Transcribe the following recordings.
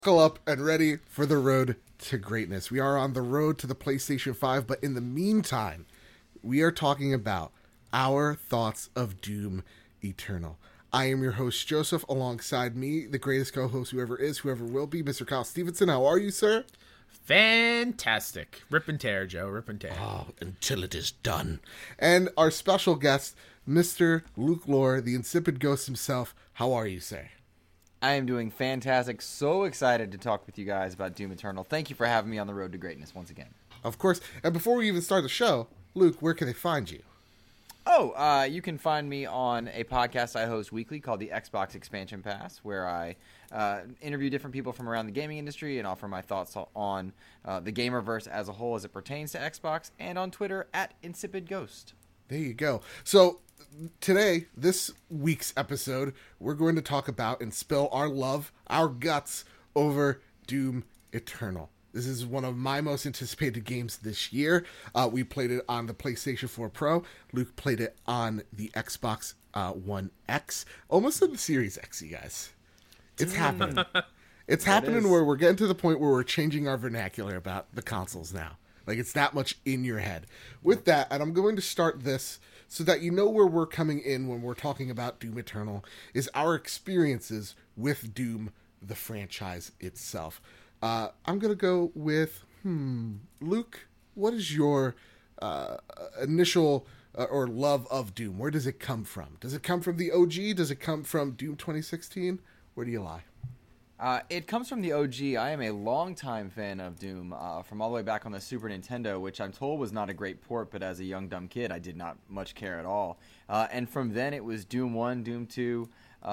Buckle up and ready for the road to greatness. We are on the road to the PlayStation 5, but in the meantime, we are talking about our thoughts of Doom Eternal. I am your host, Joseph, alongside me, the greatest co-host whoever is, whoever will be, Mr. Kyle Stevenson. How are you, sir? Fantastic. Rip and tear, Joe. Rip and tear. Oh, until it is done. And our special guest, Mr. Luke Lore, the insipid ghost himself. How are you, sir? I am doing fantastic. So excited to talk with you guys about Doom Eternal. Thank you for having me on the road to greatness once again. Of course. And before we even start the show, Luke, where can they find you? You can find me on a podcast I host weekly called the Xbox Expansion Pass, where I interview different people from around the gaming industry and offer my thoughts on the gamerverse as a whole as it pertains to Xbox, and on Twitter at Insipid Ghost. There you go. So today, this week's episode, we're going to talk about and spill our love, our guts over Doom Eternal. This is one of my most anticipated games this year. We played it on the PlayStation 4 Pro. Luke played it on the Xbox One X. Almost on the Series X, you guys. It's happening. It's happening where we're getting to the point where we're changing our vernacular about the consoles now. Like, it's that much in your head. With that, and I'm going to start this so that you know where we're coming in when we're talking about Doom Eternal, is our experiences with Doom, the franchise itself. I'm going to go with, Luke, what is your initial or love of Doom? Where does it come from? Does it come from the OG? Does it come from Doom 2016? Where do you lie? It comes from the OG. I am a longtime fan of Doom, from all the way back on the Super Nintendo, which I'm told was not a great port, but as a young, dumb kid, I did not much care at all. And from then, it was Doom 1, Doom 2,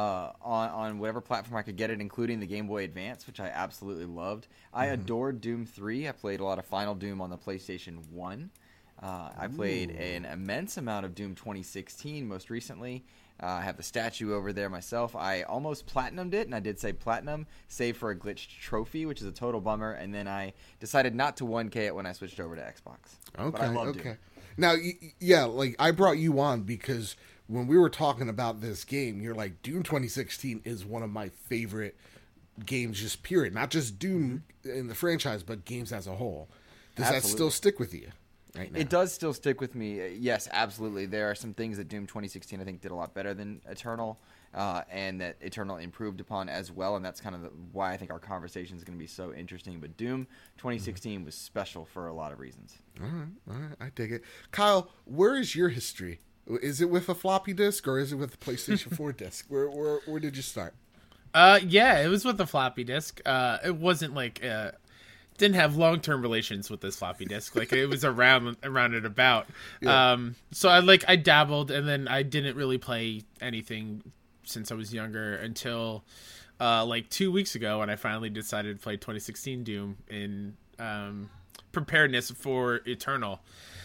on whatever platform I could get it, including the Game Boy Advance, which I absolutely loved. I adored Doom 3. I played a lot of Final Doom on the PlayStation 1. I played an immense amount of Doom 2016 most recently. I have the statue over there myself. I almost platinumed it, and I did say platinum, save for a glitched trophy, which is a total bummer, and then I decided not to 1K it when I switched over to Xbox. But I loved it. Now, yeah, like, I brought you on because when we were talking about this game, you're like, Doom 2016 is one of my favorite games, just period. Not just Doom in the franchise, but games as a whole. Does that still stick with you? Right now? It does still stick with me. Yes, absolutely. There are some things that Doom 2016 I think did a lot better than Eternal, and that Eternal improved upon as well, and that's kind of why I think our conversation is going to be so interesting. But Doom 2016 was special for a lot of reasons. All right, I dig it. Kyle, where is your history? Is it with a floppy disk or is it with the PlayStation 4 disc? Where did you start? Yeah, it was with the floppy disk. It wasn't like... didn't have long-term relations with this floppy disk. Like, it was around and about. Yeah. So I dabbled, and then I didn't really play anything since I was younger until 2 weeks ago when I finally decided to play 2016 Doom in preparedness for Eternal.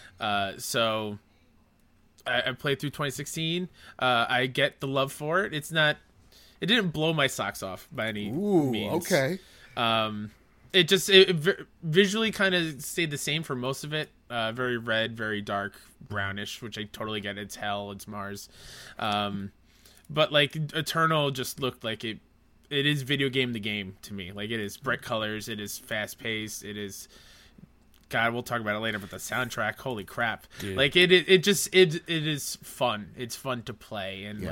So I played through 2016. I get the love for it. It didn't blow my socks off by any means. Okay. It visually kind of stayed the same for most of it. Very red, very dark, brownish, which I totally get. It's hell, it's Mars. But like Eternal just looked like it is video game the game to me. Like, it is bright colors, it is fast paced, it is, God, we'll talk about it later, but the soundtrack, holy crap. Dude. Like it is fun. It's fun to play, and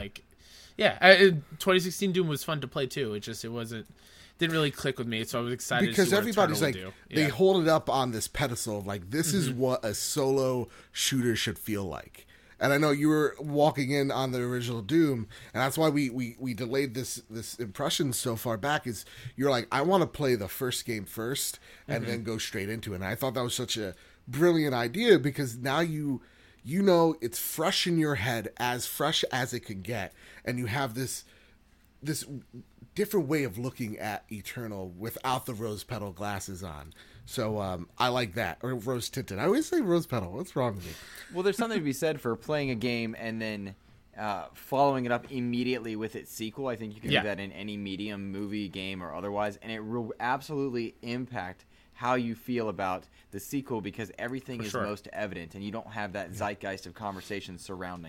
2016 Doom was fun to play too. Didn't really click with me, so I was excited because to see what everybody's like, they Yeah. hold it up on this pedestal of like, this is what a solo shooter should feel like. And I know you were walking in on the original Doom, and that's why we delayed this impression so far back, is you're like, I want to play the first game first and then go straight into it. And I thought that was such a brilliant idea, because now you know it's fresh in your head, as fresh as it can get, and you have this different way of looking at Eternal without the rose petal glasses on. So I like that. Or rose tinted. I always say rose petal. What's wrong with me? Well, there's something to be said for playing a game and then following it up immediately with its sequel. I think you can do that in any medium, movie, game, or otherwise, and it will absolutely impact how you feel about the sequel, because everything is most evident, and you don't have that zeitgeist of conversation surrounding it.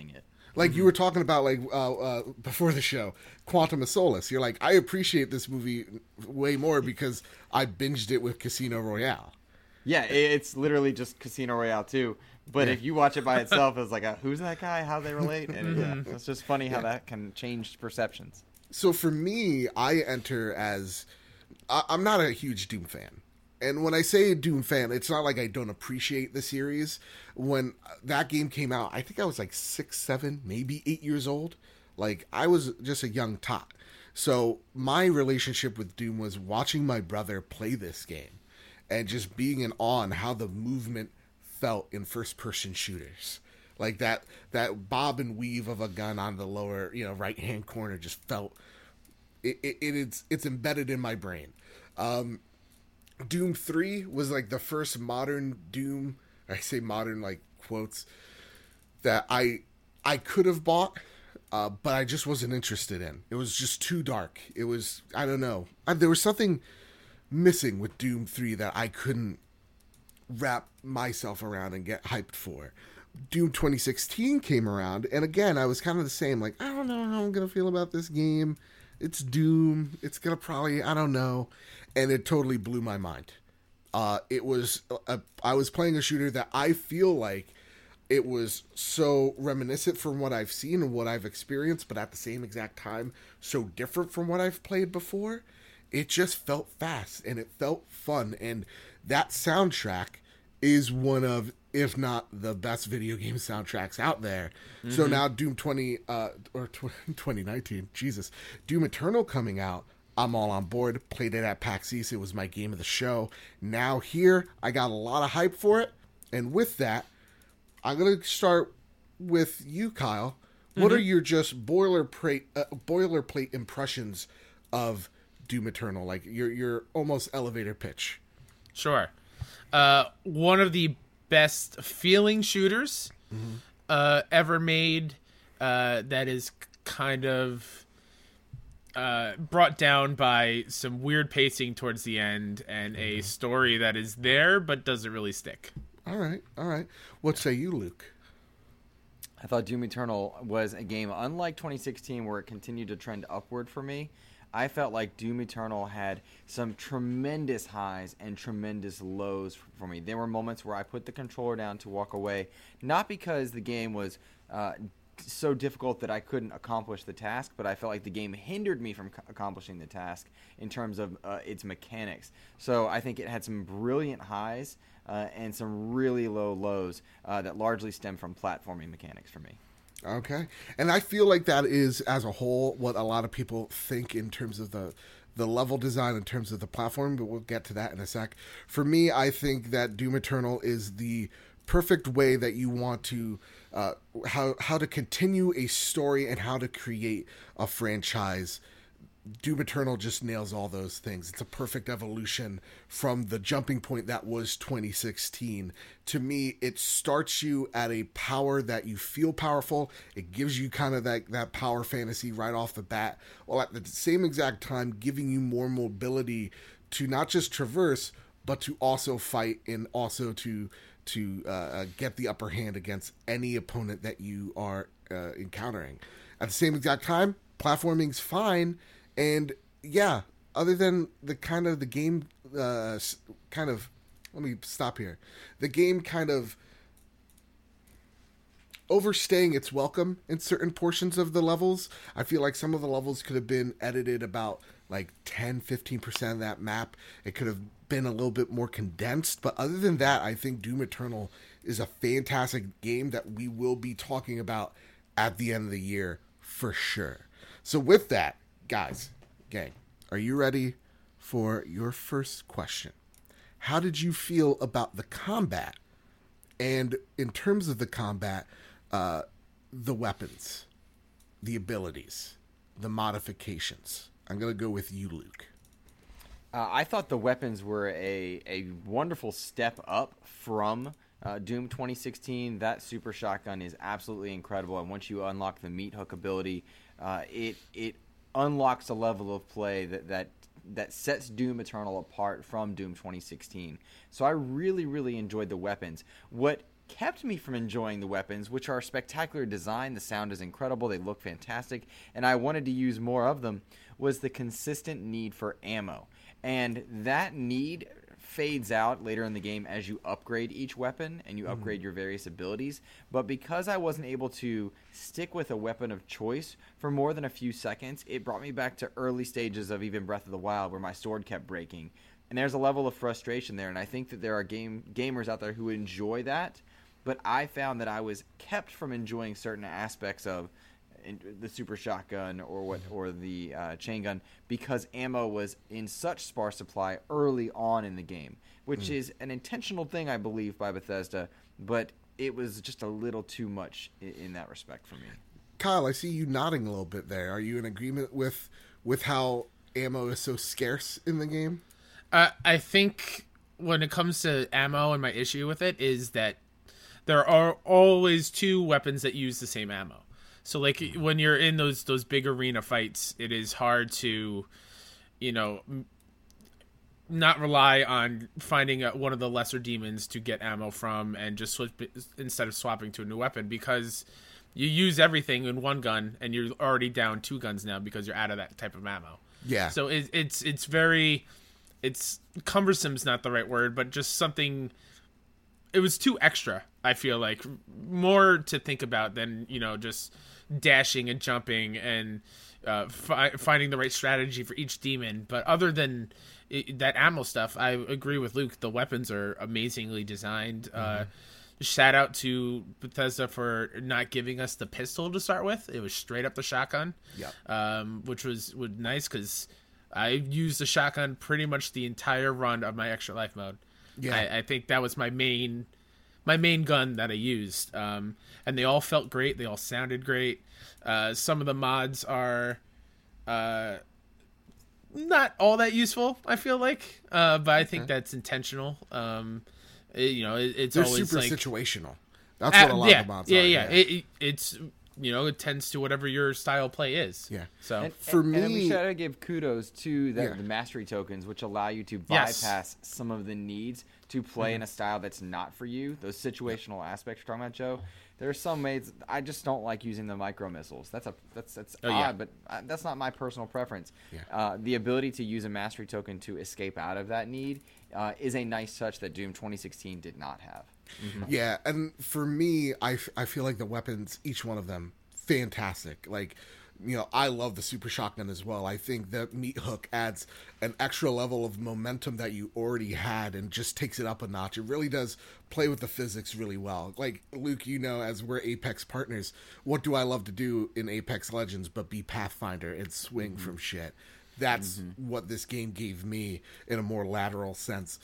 Like you were talking about, like before the show, Quantum of Solace. You're like, I appreciate this movie way more because I binged it with Casino Royale. Yeah, it's literally just Casino Royale too. But if you watch it by itself, it's like, who's that guy? How they relate? And it's just funny how that can change perceptions. So for me, I enter as I'm not a huge Doom fan. And when I say Doom fan, it's not like I don't appreciate the series. When that game came out, I think I was like 6, 7, maybe 8 years old. Like, I was just a young tot. So my relationship with Doom was watching my brother play this game and just being in awe on how the movement felt in first-person shooters. Like that bob and weave of a gun on the lower, right-hand corner just felt... It's embedded in my brain. Doom 3 was like the first modern Doom, I say modern like quotes, that I could have bought, but I just wasn't interested in. It was just too dark. It was, I don't know. There was something missing with Doom 3 that I couldn't wrap myself around and get hyped for. Doom 2016 came around, and again, I was kind of the same. Like, I don't know how I'm going to feel about this game. It's Doom. It's going to probably, I don't know. And it totally blew my mind. I was playing a shooter that I feel like it was so reminiscent from what I've seen and what I've experienced, but at the same exact time, so different from what I've played before. It just felt fast and it felt fun. And that soundtrack is one of, if not the best video game soundtracks out there. Mm-hmm. So now Doom 2019, Jesus, Doom Eternal coming out, I'm all on board. Played it at PAX East. It was my game of the show. Now here, I got a lot of hype for it. And with that, I'm going to start with you, Kyle. What are your just boilerplate impressions of Doom Eternal? Like your almost elevator pitch. Sure. One of the best feeling shooters ever made, that is kind of brought down by some weird pacing towards the end and a story that is there but doesn't really stick. All right. What say you, Luke? I thought Doom Eternal was a game unlike 2016 where it continued to trend upward for me. I felt like Doom Eternal had some tremendous highs and tremendous lows for me. There were moments where I put the controller down to walk away, not because the game was so difficult that I couldn't accomplish the task, but I felt like the game hindered me from accomplishing the task in terms of its mechanics. So I think it had some brilliant highs and some really low lows that largely stem from platforming mechanics for me. Okay. And I feel like that is, as a whole, what a lot of people think in terms of the level design, in terms of the platform, but we'll get to that in a sec. For me, I think that Doom Eternal is the perfect way that you want to how to continue a story and how to create a franchise. Doom Eternal just nails all those things. It's a perfect evolution from the jumping point that was 2016. To me, it starts you at a power that you feel powerful. It gives you kind of that power fantasy right off the bat, while at the same exact time giving you more mobility to not just traverse, but to also fight and also to get the upper hand against any opponent that you are encountering. At the same exact time, platforming's fine. And yeah, other than the game, let me stop here. The game kind of overstaying its welcome in certain portions of the levels. I feel like some of the levels could have been edited about like 10-15% of that map. It could have been a little bit more condensed. But other than that, I think Doom Eternal is a fantastic game that we will be talking about at the end of the year for sure. So with that, guys, gang, are you ready for your first question? How did you feel about the combat? And in terms of the combat, the weapons, the abilities, the modifications. I'm going to go with you, Luke. I thought the weapons were a wonderful step up from Doom 2016. That super shotgun is absolutely incredible, and once you unlock the meat hook ability, it unlocks a level of play that sets Doom Eternal apart from Doom 2016. So I really, really enjoyed the weapons. What kept me from enjoying the weapons, which are spectacular design. The sound is incredible. They look fantastic. And I wanted to use more of them, was the consistent need for ammo. And that need fades out later in the game as you upgrade each weapon and you upgrade your various abilities. But because I wasn't able to stick with a weapon of choice for more than a few seconds, it brought me back to early stages of even Breath of the Wild where my sword kept breaking. And there's a level of frustration there, and I think that there are gamers out there who enjoy that, but I found that I was kept from enjoying certain aspects of the super shotgun or the chain gun because ammo was in such sparse supply early on in the game, which is an intentional thing, I believe, by Bethesda, but it was just a little too much in that respect for me. Kyle, I see you nodding a little bit there. Are you in agreement with how ammo is so scarce in the game? I think when it comes to ammo, and my issue with it is that there are always two weapons that use the same ammo. So, like, when you're in those big arena fights, it is hard to, not rely on finding one of the lesser demons to get ammo from and just switch instead of swapping to a new weapon, because you use everything in one gun and you're already down 2 guns now because you're out of that type of ammo. Yeah. So it's very... It's cumbersome's not the right word, but just something. It was too extra. I feel like more to think about than just dashing and jumping and finding the right strategy for each demon. But other than that ammo stuff, I agree with Luke. The weapons are amazingly designed. Shout out to Bethesda for not giving us the pistol to start with. It was straight up the shotgun. Yeah. Which was nice because I used the shotgun pretty much the entire run of my Extra Life mode. Yeah, I think that was my main gun that I used. And they all felt great. They all sounded great. Some of the mods are not all that useful, I feel like. But I think that's intentional. It's They're always super like situational. That's what a lot of the mods are. Yeah. It's it tends to whatever your style play is. Yeah. So for me, and we should give kudos to the mastery tokens, which allow you to bypass some of the needs to play in a style that's not for you. Those situational aspects you're talking about, Joe. There are some ways I just don't like using the micro missiles. That's odd, but that's not my personal preference. Yeah. The ability to use a mastery token to escape out of that need is a nice touch that Doom 2016 did not have. Yeah, and for me, I feel like the weapons, each one of them, fantastic. Like, I love the super shotgun as well. I think the meat hook adds an extra level of momentum that you already had and just takes it up a notch. It really does play with the physics really well. Like, Luke, as we're Apex partners, what do I love to do in Apex Legends but be Pathfinder and swing from shit? That's what this game gave me in a more lateral sense.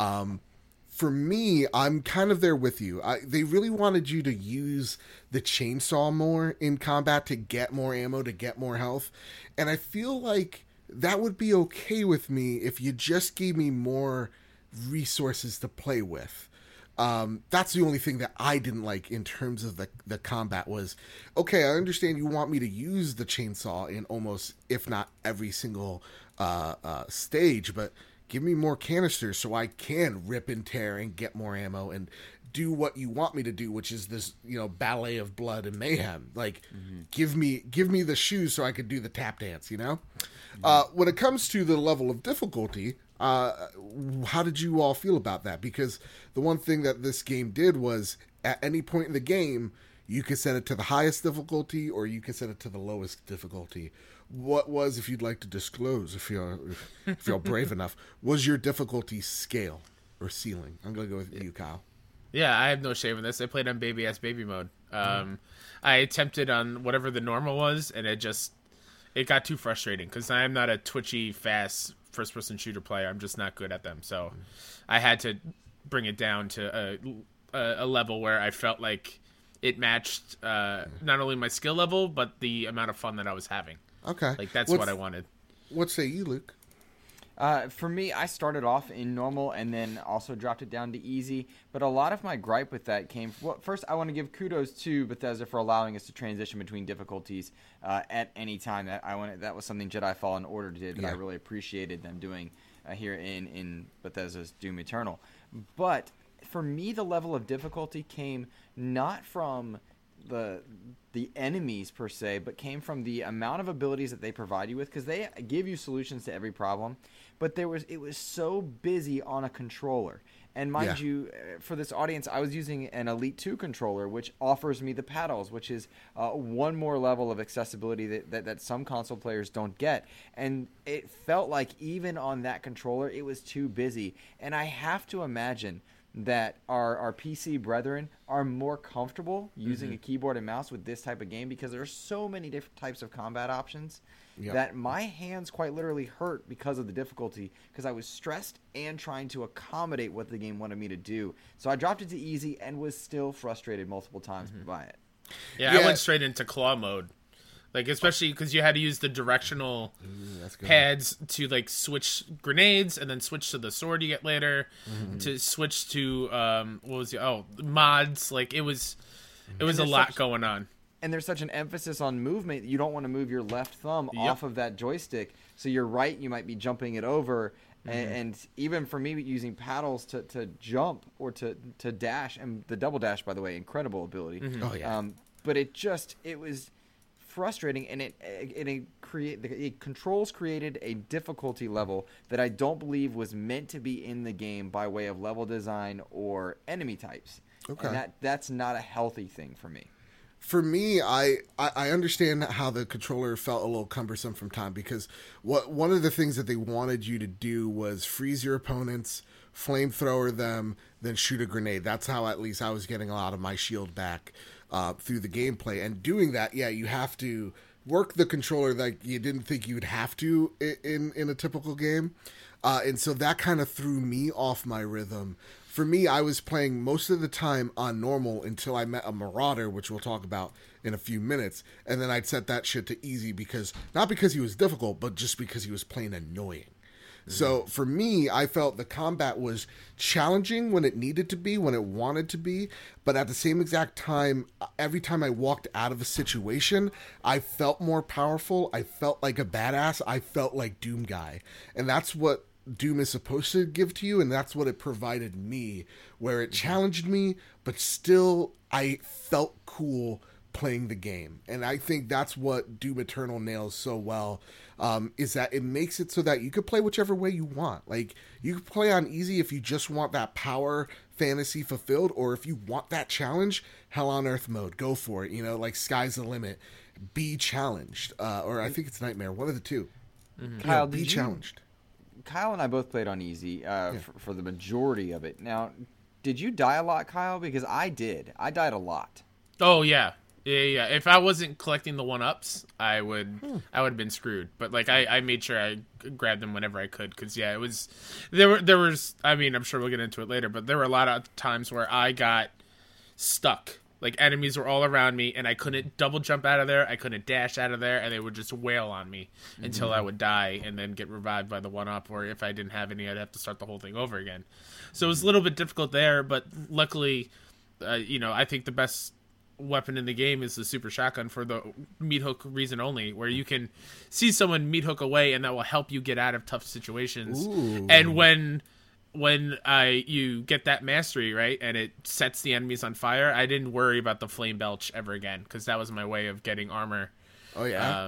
For me, I'm kind of there with you. They really wanted you to use the chainsaw more in combat to get more ammo, to get more health. And I feel like that would be okay with me if you just gave me more resources to play with. That's the only thing that I didn't like in terms of the combat was, okay, I understand you want me to use the chainsaw in almost, if not every single stage, but give me more canisters so I can rip and tear and get more ammo and do what you want me to do, which is this, ballet of blood and mayhem. Like, give me the shoes so I could do the tap dance, When it comes to the level of difficulty, how did you all feel about that? Because the one thing that this game did was, at any point in the game, you could set it to the highest difficulty or you could set it to the lowest difficulty. What was, if you'd like to disclose, if you're brave enough, was your difficulty scale or ceiling? I'm going to go with you, Kyle. Yeah, I have no shame in this. I played on baby mode. I attempted on whatever the normal was, and it got too frustrating because I'm not a twitchy, fast first-person shooter player. I'm just not good at them. So I had to bring it down to a level where I felt like it matched not only my skill level, but the amount of fun that I was having. Okay. Like, that's what I wanted. What say you, Luke? For me, I started off in normal and then also dropped it down to easy. But a lot of my gripe with that came... Well, first, I want to give kudos to Bethesda for allowing us to transition between difficulties at any time. That was something Jedi Fallen Order did that I really appreciated them doing here in Bethesda's Doom Eternal. But for me, the level of difficulty came not from the enemies per se, but came from the amount of abilities that they provide you with, because they give you solutions to every problem. But it was so busy on a controller. And mind you, for this audience, I was using an Elite 2 controller, which offers me the paddles, which is one more level of accessibility that some console players don't get. And it felt like even on that controller, it was too busy. And I have to imagine that our PC brethren are more comfortable using a keyboard and mouse with this type of game, because there are so many different types of combat options that my hands quite literally hurt because of the difficulty, because I was stressed and trying to accommodate what the game wanted me to do. So I dropped it to easy and was still frustrated multiple times by it. Yeah, I went straight into claw mode. Like, especially because you had to use the directional pads to, like, switch grenades and then switch to the sword you get later, to switch to, mods. Like, it was a lot going on. And there's such an emphasis on movement, you don't want to move your left thumb off of that joystick. So you're right, you might be jumping it over. And even for me, using paddles to jump or to dash, and the double dash, by the way, incredible ability. Oh, yeah. But it was frustrating, and the controls created a difficulty level that I don't believe was meant to be in the game by way of level design or enemy types. Okay. And that's not a healthy thing for me. For me, I understand how the controller felt a little cumbersome from time, because one of the things that they wanted you to do was freeze your opponents, flamethrower them, then shoot a grenade. That's how at least I was getting a lot of my shield back through the gameplay. And doing that, you have to work the controller like you didn't think you would have to in a typical game. And so that kind of threw me off my rhythm. For me, I was playing most of the time on normal until I met a Marauder, which we'll talk about in a few minutes. And then I'd set that shit to easy, not because he was difficult, but just because he was plain annoying. So for me, I felt the combat was challenging when it needed to be, when it wanted to be. But at the same exact time, every time I walked out of a situation, I felt more powerful. I felt like a badass. I felt like Doom Guy. And that's what Doom is supposed to give to you, and that's what it provided me, where it challenged me, but still I felt cool playing the game. And I think that's what Doom Eternal nails so well, is that it makes it so that you could play whichever way you want. Like, you could play on easy if you just want that power fantasy fulfilled, or if you want that challenge, Hell on Earth mode, go for it. Like, sky's the limit. Be challenged, or I think it's Nightmare, one of the two. Kyle, be challenged. Kyle and I both played on easy for the majority of it. Now, did you die a lot, Kyle? Because I did. I died a lot. Oh, yeah. Yeah. If I wasn't collecting the 1-ups, I would have been screwed. But, like, I made sure I grabbed them whenever I could. Because, it was... There was... I mean, I'm sure we'll get into it later. But there were a lot of times where I got stuck. Like, enemies were all around me, and I couldn't double jump out of there. I couldn't dash out of there, and they would just wail on me until I would die and then get revived by the 1-up, or if I didn't have any, I'd have to start the whole thing over again. So it was a little bit difficult there, but luckily, I think the best weapon in the game is the super shotgun for the meat hook reason only, where you can see someone meat hook away, and that will help you get out of tough situations. Ooh. And when you get that mastery, right, and it sets the enemies on fire, I didn't worry about the flame belch ever again, because that was my way of getting armor. Oh, yeah?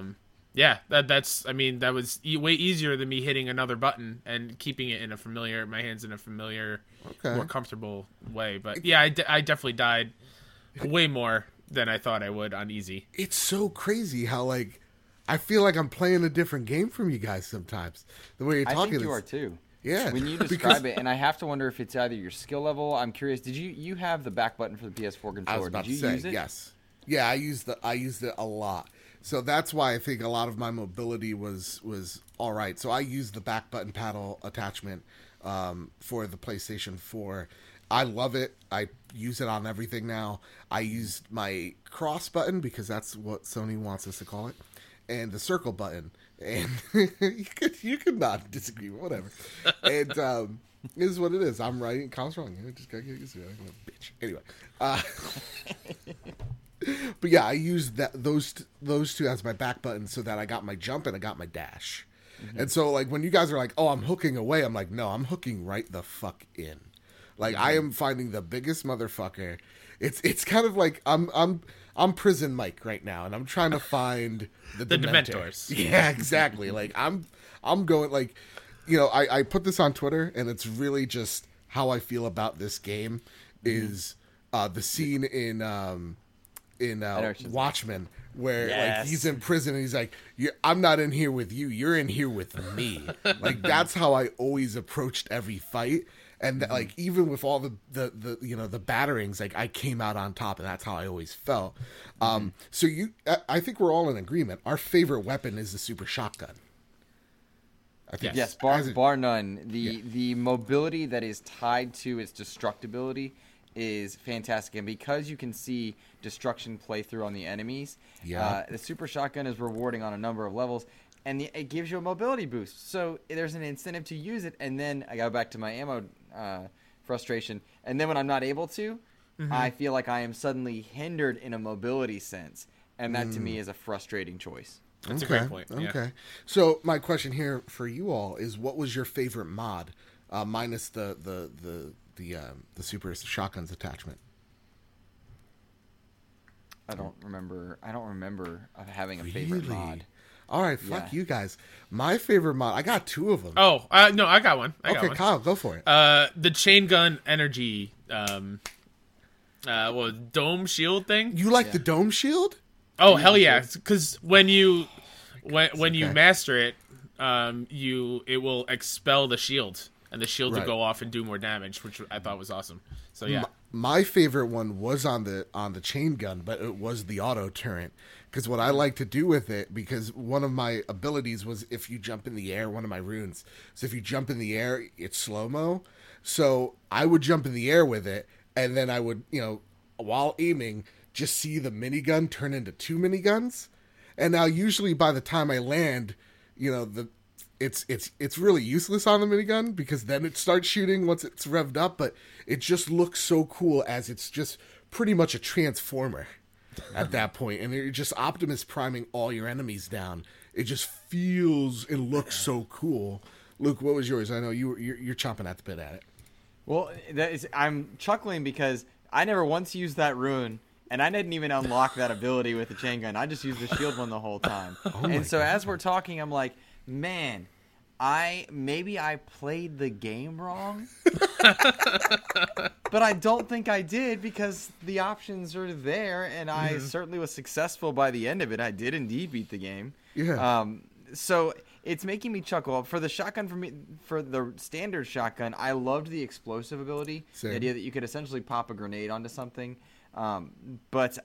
That was way easier than me hitting another button and keeping it in my hands in a familiar, more comfortable way. But, yeah, I definitely died way more than I thought I would on easy. It's so crazy how, like, I feel like I'm playing a different game from you guys sometimes. The way you're talking. I think you are, too. Yeah. When you describe it, and I have to wonder if it's either your skill level. I'm curious. Did you have the back button for the PS4 controller? I was about to say, use it? Yes. Yeah, I used it a lot. So that's why I think a lot of my mobility was all right. So I used the back button paddle attachment for the PlayStation 4. I love it. I use it on everything now. I used my cross button because that's what Sony wants us to call it, and the circle button. And you could not disagree, whatever. And it is what it is. I'm right, Kyle's wrong. Just gotta get used to it. I'm a bitch. Anyway, but yeah, I used those two as my back buttons so that I got my jump and I got my dash. And so, like, when you guys are like, "Oh, I'm hooking away," I'm like, "No, I'm hooking right the fuck in. Like I am finding the biggest motherfucker. It's kind of like I'm prison Mike right now, and I'm trying to find the Dementors. Yeah, exactly. Like I'm going like, you know, I put this on Twitter, and it's really just how I feel about this game is the scene in Watchmen where like he's in prison and he's like, I'm not in here with you, you're in here with me. Like that's how I always approached every fight. And like even with all the you know the batterings, like I came out on top, and that's how I always felt. So I think we're all in agreement. Our favorite weapon is the super shotgun. I think Yes, bar none. The mobility that is tied to its destructibility is fantastic, and because you can see destruction play through on the enemies, the super shotgun is rewarding on a number of levels. And it gives you a mobility boost. So there's an incentive to use it. And then I go back to my ammo frustration. And then when I'm not able to, I feel like I am suddenly hindered in a mobility sense. And that to me is a frustrating choice. That's a great point. Yeah. Okay. So my question here for you all is, what was your favorite mod, minus the super shotguns attachment? I don't remember of having a favorite mod. All right, fuck you guys. My favorite mod, I got two of them. Oh, no, I got one. Okay, Kyle, go for it. The chain gun energy, dome shield thing. You like the dome shield? Oh, hell yeah! Because when you master it, it will expel the shield, and the shield will go off and do more damage, which I thought was awesome. So yeah. My favorite one was on the chain gun, but it was the auto turret. Because what I like to do with it, because one of my abilities was if you jump in the air, one of my runes. So if you jump in the air, it's slow-mo. So I would jump in the air with it, and then I would, you know, while aiming, just see the minigun turn into two miniguns. And now usually by the time I land, you know, it's really useless on the minigun because then it starts shooting once it's revved up, but it just looks so cool as it's just pretty much a transformer at that point, and you're just Optimus priming all your enemies down. It just feels and looks so cool. Luke, what was yours? I know you're chomping at the bit at it. Well, I'm chuckling because I never once used that rune, and I didn't even unlock that ability with the chain gun. I just used the shield one the whole time. And so as we're talking, I'm like, man, maybe I played the game wrong, but I don't think I did because the options are there, and I certainly was successful by the end of it. I did indeed beat the game. Yeah. So it's making me chuckle. For the shotgun, for the standard shotgun, I loved the explosive ability. Same. The idea that you could essentially pop a grenade onto something. But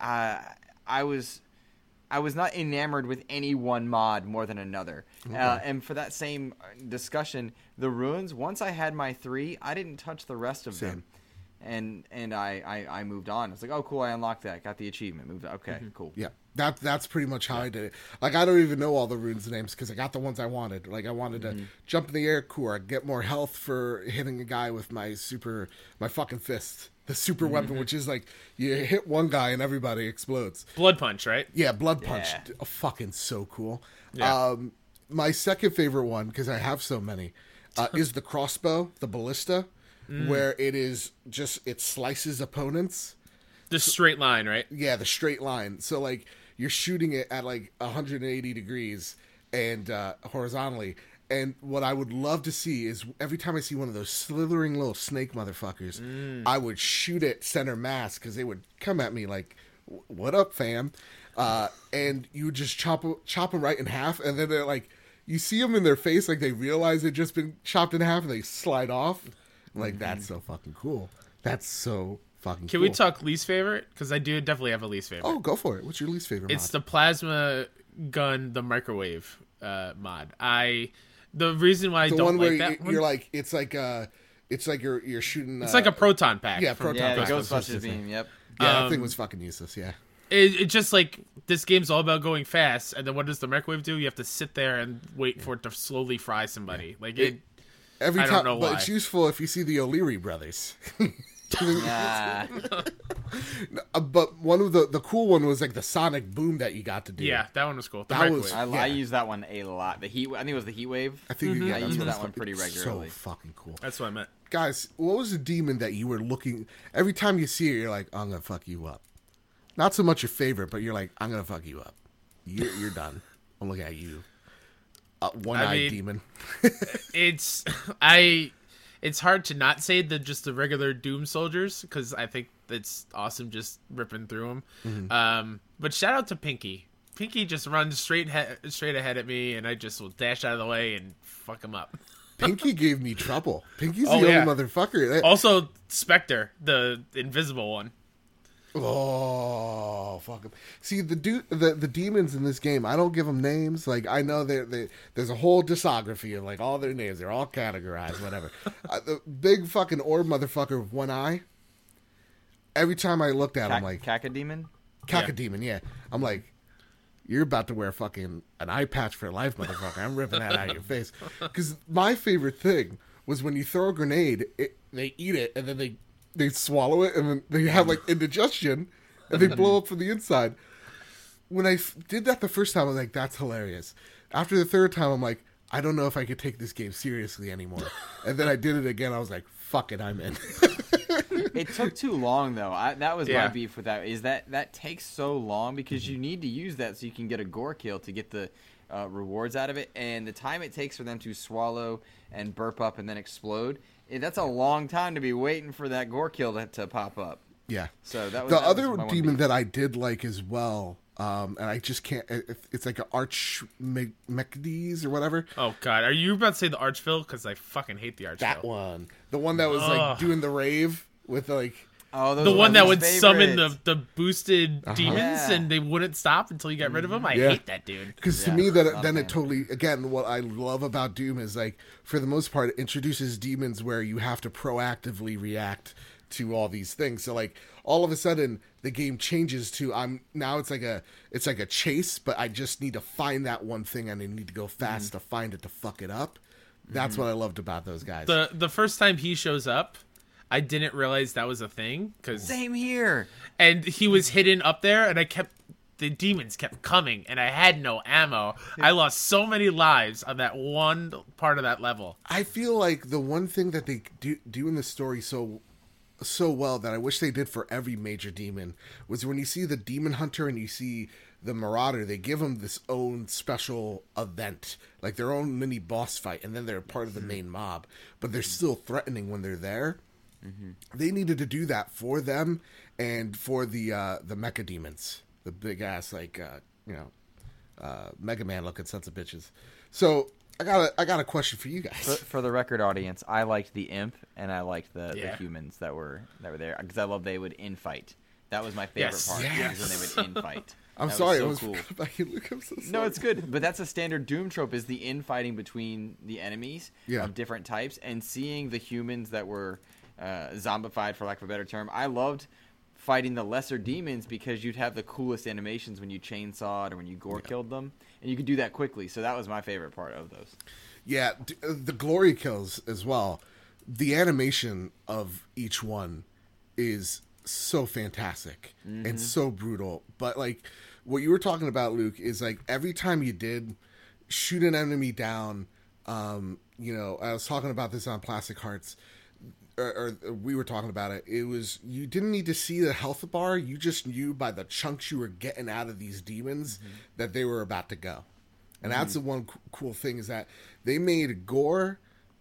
I was not enamored with any one mod more than another. Okay. And for that same discussion, the runes, once I had my 3, I didn't touch the rest of them. And I moved on. It's like, oh, cool, I unlocked that. Got the achievement. Moved. Okay, cool. Yeah, that's pretty much how I did it. Like, I don't even know all the runes names because I got the ones I wanted. Like, I wanted to jump in the air, cool. I get more health for hitting a guy with my fucking fist. The super weapon, which is like, you hit one guy and everybody explodes. Blood punch, right? Yeah, blood punch. Oh, fucking so cool. Yeah. My second favorite one, because I have so many, is the crossbow, the ballista, where it slices opponents. The straight line, right? Yeah, the straight line. So, like, you're shooting it at, like, 180 degrees and horizontally. And what I would love to see is every time I see one of those slithering little snake motherfuckers, I would shoot it center mass because they would come at me like, what up, fam? And you would just chop them right in half. And then they're like, you see them in their face like they realize they've just been chopped in half and they slide off. Like, that's so fucking cool. That's so fucking cool. Can we talk least favorite? Because I do definitely have a least favorite. Oh, go for it. What's your least favorite It's mod? the plasma gun, the microwave mod. The reason why I don't like that one... You're like, it's like you're shooting... It's like a proton pack. Yeah, proton pack. pack. The Ghostbusters beam, yep. Yeah, that thing was fucking useless, yeah. It just like, this game's all about going fast, and then what does the microwave do? You have to sit there and wait for it to slowly fry somebody. Like, every I time, don't know but why. it's useful if you see the O'Leary brothers. Nah. But one of the cool one was like the sonic boom that you got to do. Yeah, that one was cool. The That was- microwave. I Yeah. use that one a lot. The heat. I think it was the heat wave. I think I that's use what that it's one pretty it's regularly. So fucking cool. That's what I meant. Guys, what was the demon that you were looking every time you see it? You're like, I'm gonna fuck you up. Not so much your favorite, but you're like, I'm gonna fuck you up. You're done. I'm looking at you, one-eyed demon. It's it's hard to not say just the regular Doom soldiers because I think it's awesome just ripping through them. But shout out to Pinky. Pinky just runs straight ahead at me, and I just will dash out of the way and fuck him up. Pinky gave me trouble. Pinky's the Oh, only yeah. motherfucker. Also, Spectre, the invisible one. Oh, fuck 'em. See, the demons in this game, I don't give them names. Like, I know there's a whole discography of, like, all their names. They're all categorized, whatever. The big fucking orb motherfucker with one eye, every time I looked at him, like, Cacodemon? Cacodemon, yeah. I'm like, you're about to wear fucking an eye patch for life, motherfucker. I'm ripping that out of your face. Because my favorite thing was when you throw a grenade, they eat it, and then they swallow it, and then they have, like, indigestion, and they blow up from the inside. When I did that the first time, I was like, that's hilarious. After the third time, I'm like, I don't know if I could take this game seriously anymore. And then I did it again. I was like, fuck it, I'm in. It took too long, though. That was Yeah. my beef with that. Is that takes so long because you need to use that so you can get a gore kill to get the rewards out of it, and the time it takes for them to swallow and burp up and then explode, that's a long time to be waiting for that gore kill to pop up. Yeah. So that was The that was other my one demon beef. that I did like as well, and I just can't, it's like an Archmechades or whatever. Oh god, are you about to say the Archville? Because I fucking hate the Archville. That one. The one that was, like, Ugh. doing the rave with, like... Oh, those The are one my that least would summon favorite. the boosted demons, Yeah. and they wouldn't stop until you got rid of them. I Yeah. hate that dude. Because to Yeah, me, not then a it fan. totally, again, what I love about Doom is, like, for the most part, it introduces demons where you have to proactively react to all these things. So, like, all of a sudden, the game changes to, it's like a chase, but I just need to find that one thing, and I need to go fast to find it to fuck it up. That's what I loved about those guys. The first time he shows up, I didn't realize that was a thing Same here. and he was hidden up there, and the demons kept coming, and I had no ammo. I lost so many lives on that one part of that level. I feel like the one thing that they do in the story so well that I wish they did for every major demon was when you see the demon hunter and you see the marauder, they give them this own special event, like their own mini boss fight, and then they're part of the main mob, but they're still threatening when they're there. They needed to do that for them and for the mecha demons, the big ass, like Mega Man looking sons of bitches. So I got a question for you guys. For the record, audience, I liked the imp and I liked the Yeah. humans that were there because I love they would infight. That was my favorite Yes. part. Yes. Is when they would infight. I'm That sorry, was I so was cool. back in Luke. I'm so sorry. No, it's good, but that's a standard Doom trope: is the infighting between the enemies Yeah. of different types, and seeing the humans that were zombified, for lack of a better term. I loved fighting the lesser demons because you'd have the coolest animations when you chainsawed or when you gore killed them, and you could do that quickly. So that was my favorite part of those. Yeah, the glory kills as well. The animation of each one is so fantastic and so brutal. But like what you were talking about, Luke, is like every time you did shoot an enemy down, I was talking about this on Plastic Hearts, or we were talking about it. It was, you didn't need to see the health bar. You just knew by the chunks you were getting out of these demons that they were about to go. And that's the one cool thing, is that they made gore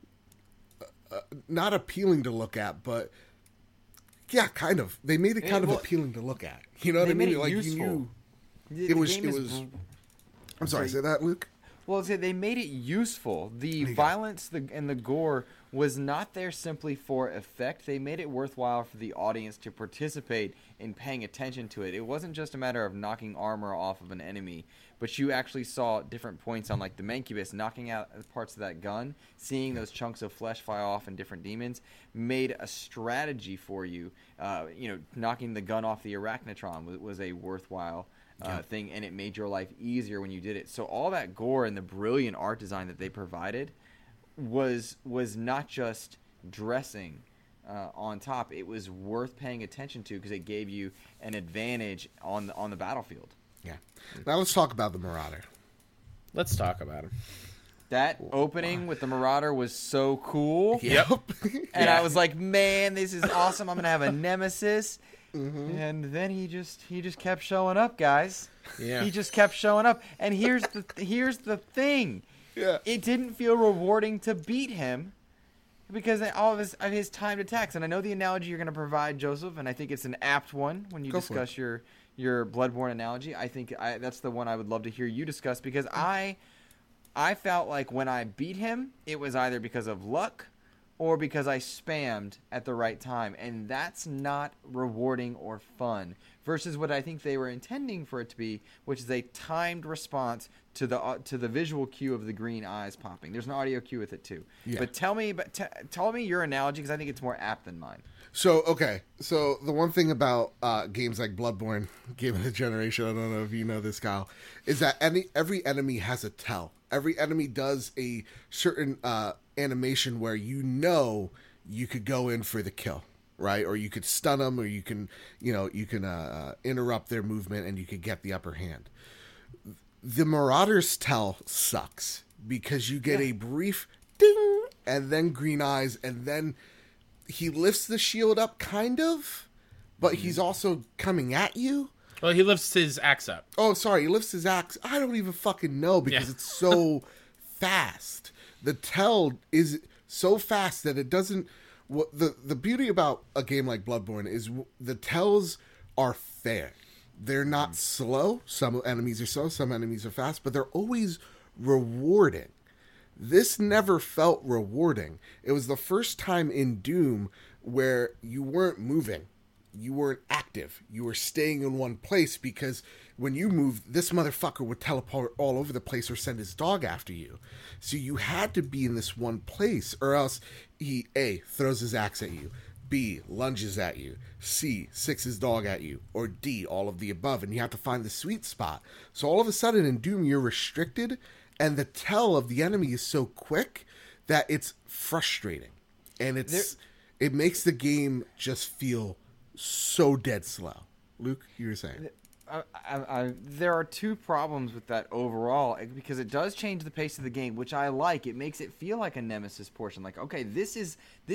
not appealing to look at, but yeah, kind of. They made it kind of well, appealing to look at. You know what I made mean? it Like useful. you knew. The It was. game It is was. I'm sorry. Say that, Luke. Well, they made it useful. The go. violence and the gore was not there simply for effect. They made it worthwhile for the audience to participate in paying attention to it. It wasn't just a matter of knocking armor off of an enemy, but you actually saw different points on, like, the Mancubus, knocking out parts of that gun, seeing those chunks of flesh fly off in different demons, made a strategy for you. Knocking the gun off the Arachnotron was a worthwhile thing, and it made your life easier when you did it. So all that gore and the brilliant art design that they provided was not just dressing on top, it was worth paying attention to because it gave you an advantage on the battlefield. Yeah. Now let's talk about the Marauder. Let's talk about him. That opening with the Marauder was so cool. Yep. And I was like, man, this is awesome. I'm going to have a nemesis. Mm-hmm. And then he just kept showing up, guys. Yeah. He just kept showing up. And here's the thing. Yeah. It didn't feel rewarding to beat him because all of his timed attacks. And I know the analogy you're going to provide, Joseph, and I think it's an apt one when you discuss your Bloodborne analogy. I think that's the one I would love to hear you discuss because I felt like when I beat him, it was either because of luck or because I spammed at the right time. And that's not rewarding or fun versus what I think they were intending for it to be, which is a timed response to the visual cue of the green eyes popping. There's an audio cue with it too. Yeah. But tell me your analogy because I think it's more apt than mine. So, okay. So, the one thing about games like Bloodborne, Game of the Generation, I don't know if you know this, Kyle, is that every enemy has a tell. Every enemy does a certain animation where you could go in for the kill, right? Or you could stun them, or you can interrupt their movement and you could get the upper hand. The Marauder's tell sucks because you get a brief ding and then green eyes and then he lifts the shield up kind of, but he's also coming at you. Well, he lifts his axe up. Oh, sorry. He lifts his axe. I don't even fucking know because it's so fast. The tell is so fast that it doesn't... The beauty about a game like Bloodborne is the tells are fair. They're not slow. Some enemies are slow. Some enemies are fast. But they're always rewarding. This never felt rewarding. It was the first time in Doom where you weren't moving. You weren't active. You were staying in one place because when you moved, this motherfucker would teleport all over the place or send his dog after you. So you had to be in this one place or else he, A, throws his axe at you, B, lunges at you, C, sicks his dog at you, or D, all of the above. And you have to find the sweet spot. So all of a sudden in Doom, you're restricted and the tell of the enemy is so quick that it's frustrating. And it makes the game just feel so dead slow. Luke, you were saying. There are two problems with that overall because it does change the pace of the game, which I like. It makes it feel like a nemesis portion. Like, okay, this is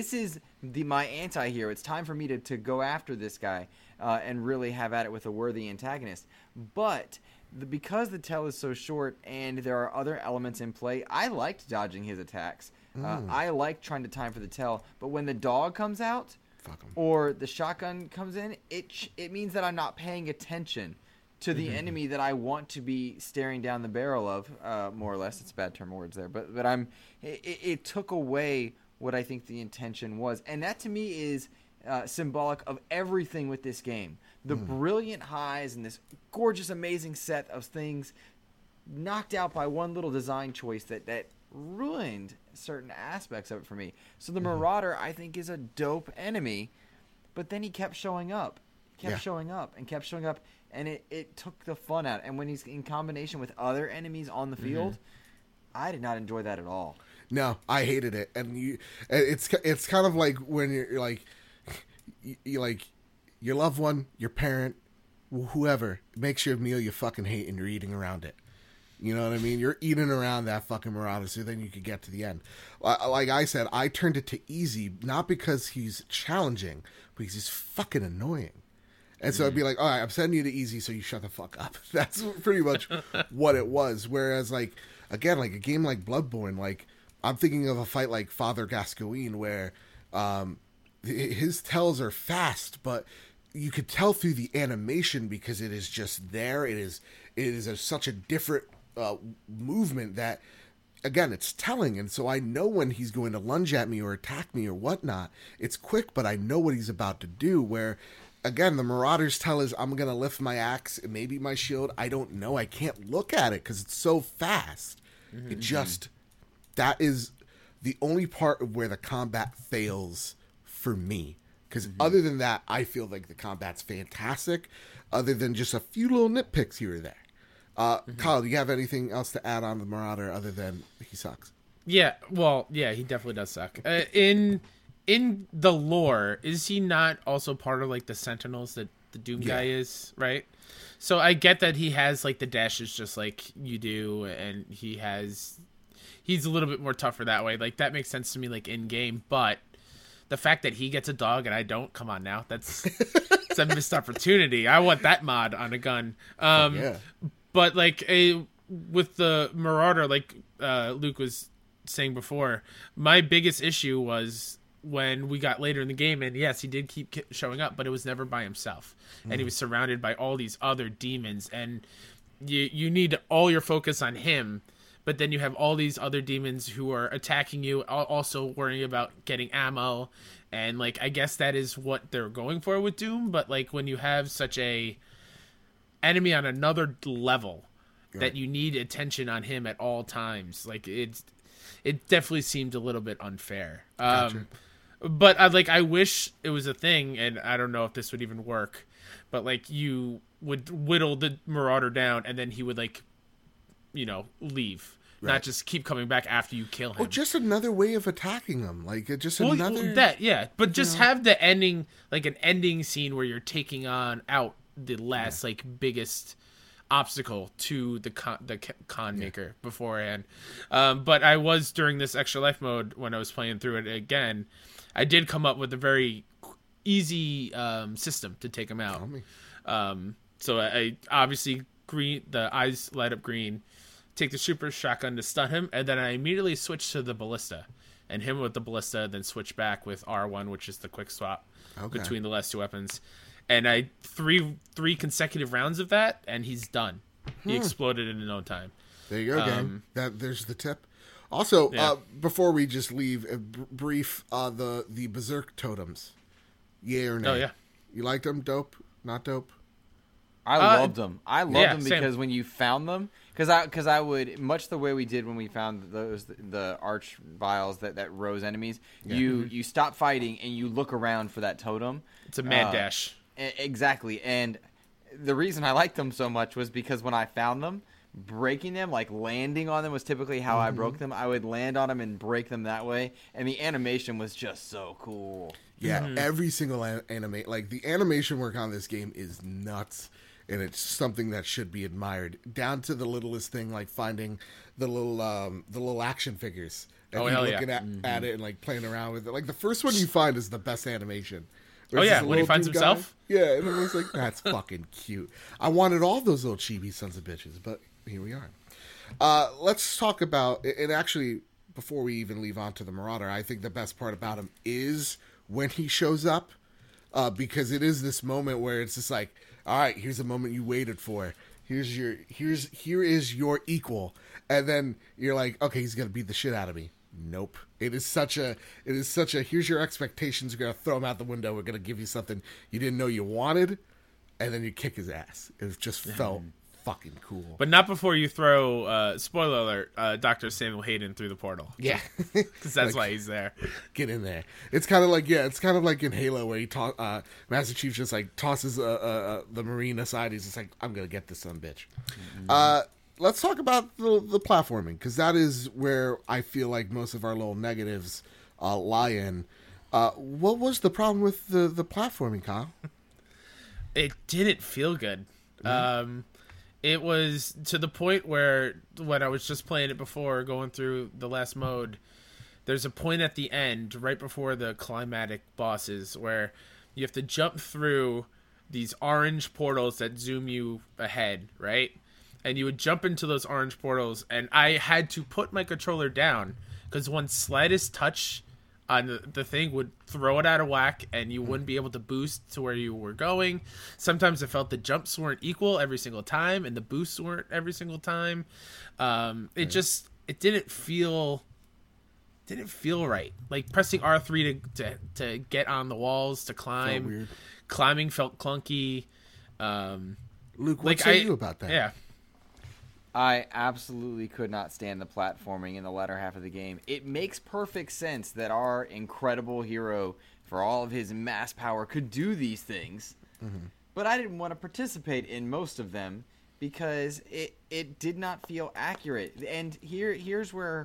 my anti-hero. It's time for me to go after this guy and really have at it with a worthy antagonist. But because the tell is so short and there are other elements in play, I liked dodging his attacks. I like trying to time for the tell. But when the dog comes out, or the shotgun comes in, it means that I'm not paying attention to the enemy that I want to be staring down the barrel of, more or less. It's a bad term of words there, but it took away what I think the intention was, and that to me is symbolic of everything with this game. The brilliant highs and this gorgeous, amazing set of things knocked out by one little design choice that ruined certain aspects of it for me. So the Marauder, I think, is a dope enemy, but then he kept showing up. Showing up, and it took the fun out. And when he's in combination with other enemies on the field, I did not enjoy that at all. No, I hated it. And it's kind of like when you're like, your loved one, your parent, whoever makes you a meal you fucking hate and you're eating around it. You know what I mean? You're eating around that fucking Marauder so then you could get to the end. Like I said, I turned it to easy, not because he's challenging, but he's fucking annoying. And so I'd be like, all right, I'm sending you to easy so you shut the fuck up. That's pretty much what it was. Whereas, like, again, like a game like Bloodborne, like, I'm thinking of a fight like Father Gascoigne where his tells are fast, but you could tell through the animation because it is just there. It is such a different movement that, again, it's telling. And so I know when he's going to lunge at me or attack me or whatnot. It's quick, but I know what he's about to do. Where, again, the Marauder's tell is I'm going to lift my axe and maybe my shield. I don't know. I can't look at it because it's so fast. It just, that is the only part of where the combat fails for me. Because other than that, I feel like the combat's fantastic, other than just a few little nitpicks here or there. Kyle, do you have anything else to add on the Marauder other than he sucks? Yeah, well, yeah, he definitely does suck. In in the lore, is he not also part of like the Sentinels that the Doom guy is, right? So I get that he has like the dashes just like you do, and he's a little bit more tougher that way. Like that makes sense to me, like in game. But the fact that he gets a dog and I don't, come on now, it's a missed opportunity. I want that mod on a gun. But like with the Marauder, like Luke was saying before, my biggest issue was when we got later in the game, and yes, he did keep showing up, but it was never by himself, and he was surrounded by all these other demons, and you need all your focus on him, but then you have all these other demons who are attacking you, also worrying about getting ammo, and like I guess that is what they're going for with Doom. But like when you have such a enemy on another level that you need attention on him at all times, like it definitely seemed a little bit unfair. Gotcha. But I wish it was a thing, and I don't know if this would even work, but like you would whittle the Marauder down, and then he would like, leave, not just keep coming back after you kill him. Oh, just another way of attacking him, like just another that, yeah. But just have the ending, like an ending scene where you're taking out the last like biggest obstacle to the con maker beforehand. But I was, during this extra life mode, when I was playing through it again, I did come up with a very easy system to take him out. So I obviously the eyes light up green, take the super shotgun to stun him, and then I immediately switch to the ballista, and him with the ballista, then switch back with R1, which is the quick swap between the last two weapons. And I three consecutive rounds of that, and he's done. He exploded in no time. There you go, gang. There's the tip. Also, before we just leave, a brief the Berserk totems. Yay or nay? Oh yeah, you liked them? Dope? Not dope? I loved them. I loved them because when you found them, because I would, much the way we did when we found the arch vials that rose enemies. You stop fighting and you look around for that totem. It's a mad dash. Exactly, and the reason I liked them so much was because when I found them, breaking them, like landing on them, was typically how I broke them. I would land on them and break them that way, and the animation was just so cool. Yeah, every single like the animation work on this game is nuts, and it's something that should be admired, down to the littlest thing, like finding the little action figures and looking at it and like playing around with it. Like the first one you find is the best animation. When he finds himself? Yeah, and it was like, that's fucking cute. I wanted all those little chibi sons of bitches, but here we are. Let's talk about, and actually, before we even leave on to the Marauder, I think the best part about him is when he shows up, because it is this moment where it's just like, all right, here's a moment you waited for. Here is your equal. And then you're like, okay, he's going to beat the shit out of me. Nope. It is such a here's your expectations, we're gonna throw them out the window, we're gonna give you something you didn't know you wanted, and then you kick his ass. It just felt fucking cool. But not before you throw spoiler alert, Dr. Samuel Hayden through the portal. Yeah. Because that's why he's there. Get in there. It's kind of like in Halo where Master Chief just like tosses the Marine aside. He's just like, I'm gonna get this son of a bitch. Let's talk about the platforming, because that is where I feel like most of our little negatives lie in. What was the problem with the platforming, Kyle? It didn't feel good. It was to the point where, when I was just playing it before, going through the last mode, there's a point at the end, right before the climatic bosses, where you have to jump through these orange portals that zoom you ahead, right? And you would jump into those orange portals, and I had to put my controller down, because one slightest touch on the thing would throw it out of whack, and you wouldn't be able to boost to where you were going. Sometimes I felt the jumps weren't equal every single time, and the boosts weren't every single time. It didn't feel right. Like pressing R3 to get on the walls to climb. Weird. Climbing felt clunky. Luke, what say you about that? Yeah. I absolutely could not stand the platforming in the latter half of the game. It makes perfect sense that our incredible hero, for all of his mass power, could do these things. But I didn't want to participate in most of them because it did not feel accurate. And here's where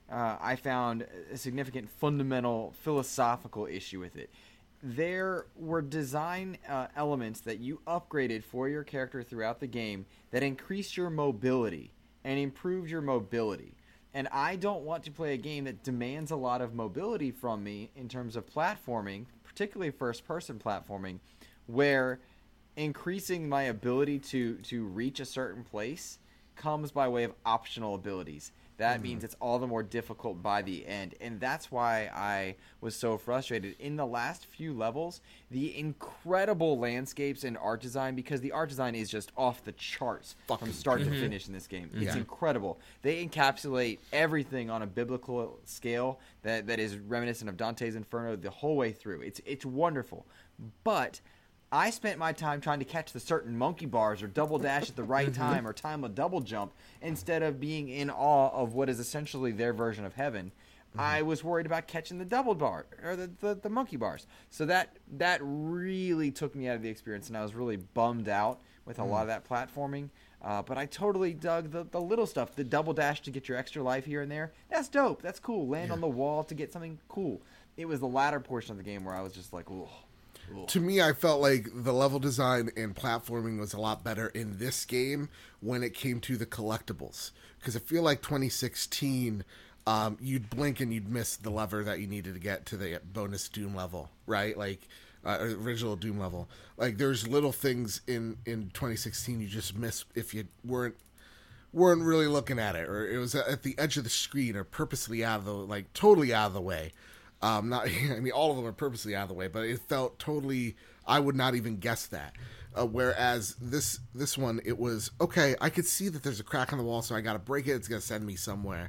I found a significant fundamental philosophical issue with it. There were design elements that you upgraded for your character throughout the game that increased your mobility and improved your mobility. And I don't want to play a game that demands a lot of mobility from me in terms of platforming, particularly first-person platforming, where increasing my ability to reach a certain place comes by way of optional abilities. That means it's all the more difficult by the end. And that's why I was so frustrated. In the last few levels, the incredible landscapes and art design, because the art design is just off the charts from start to finish in this game. It's incredible. They encapsulate everything on a biblical scale that is reminiscent of Dante's Inferno the whole way through. It's wonderful. But I spent my time trying to catch the certain monkey bars or double dash at the right time or time a double jump instead of being in awe of what is essentially their version of heaven. I was worried about catching the double bar or the monkey bars. So that really took me out of the experience, and I was really bummed out with a lot of that platforming. But I totally dug the little stuff, the double dash to get your extra life here and there. That's dope. That's cool. Land on the wall to get something cool. It was the latter portion of the game where I was just like, ooh. To me, I felt like the level design and platforming was a lot better in this game when it came to the collectibles. Because I feel like 2016, you'd blink and you'd miss the lever that you needed to get to the bonus Doom level, right? Like, original Doom level. Like, there's little things in 2016 you just miss if you weren't really looking at it, or it was at the edge of the screen, or purposely totally out of the way. Not, I mean, all of them are purposely out of the way, but it felt totally, I would not even guess that. Whereas this one, it was, okay, I could see that there's a crack in the wall, so I got to break it. It's going to send me somewhere.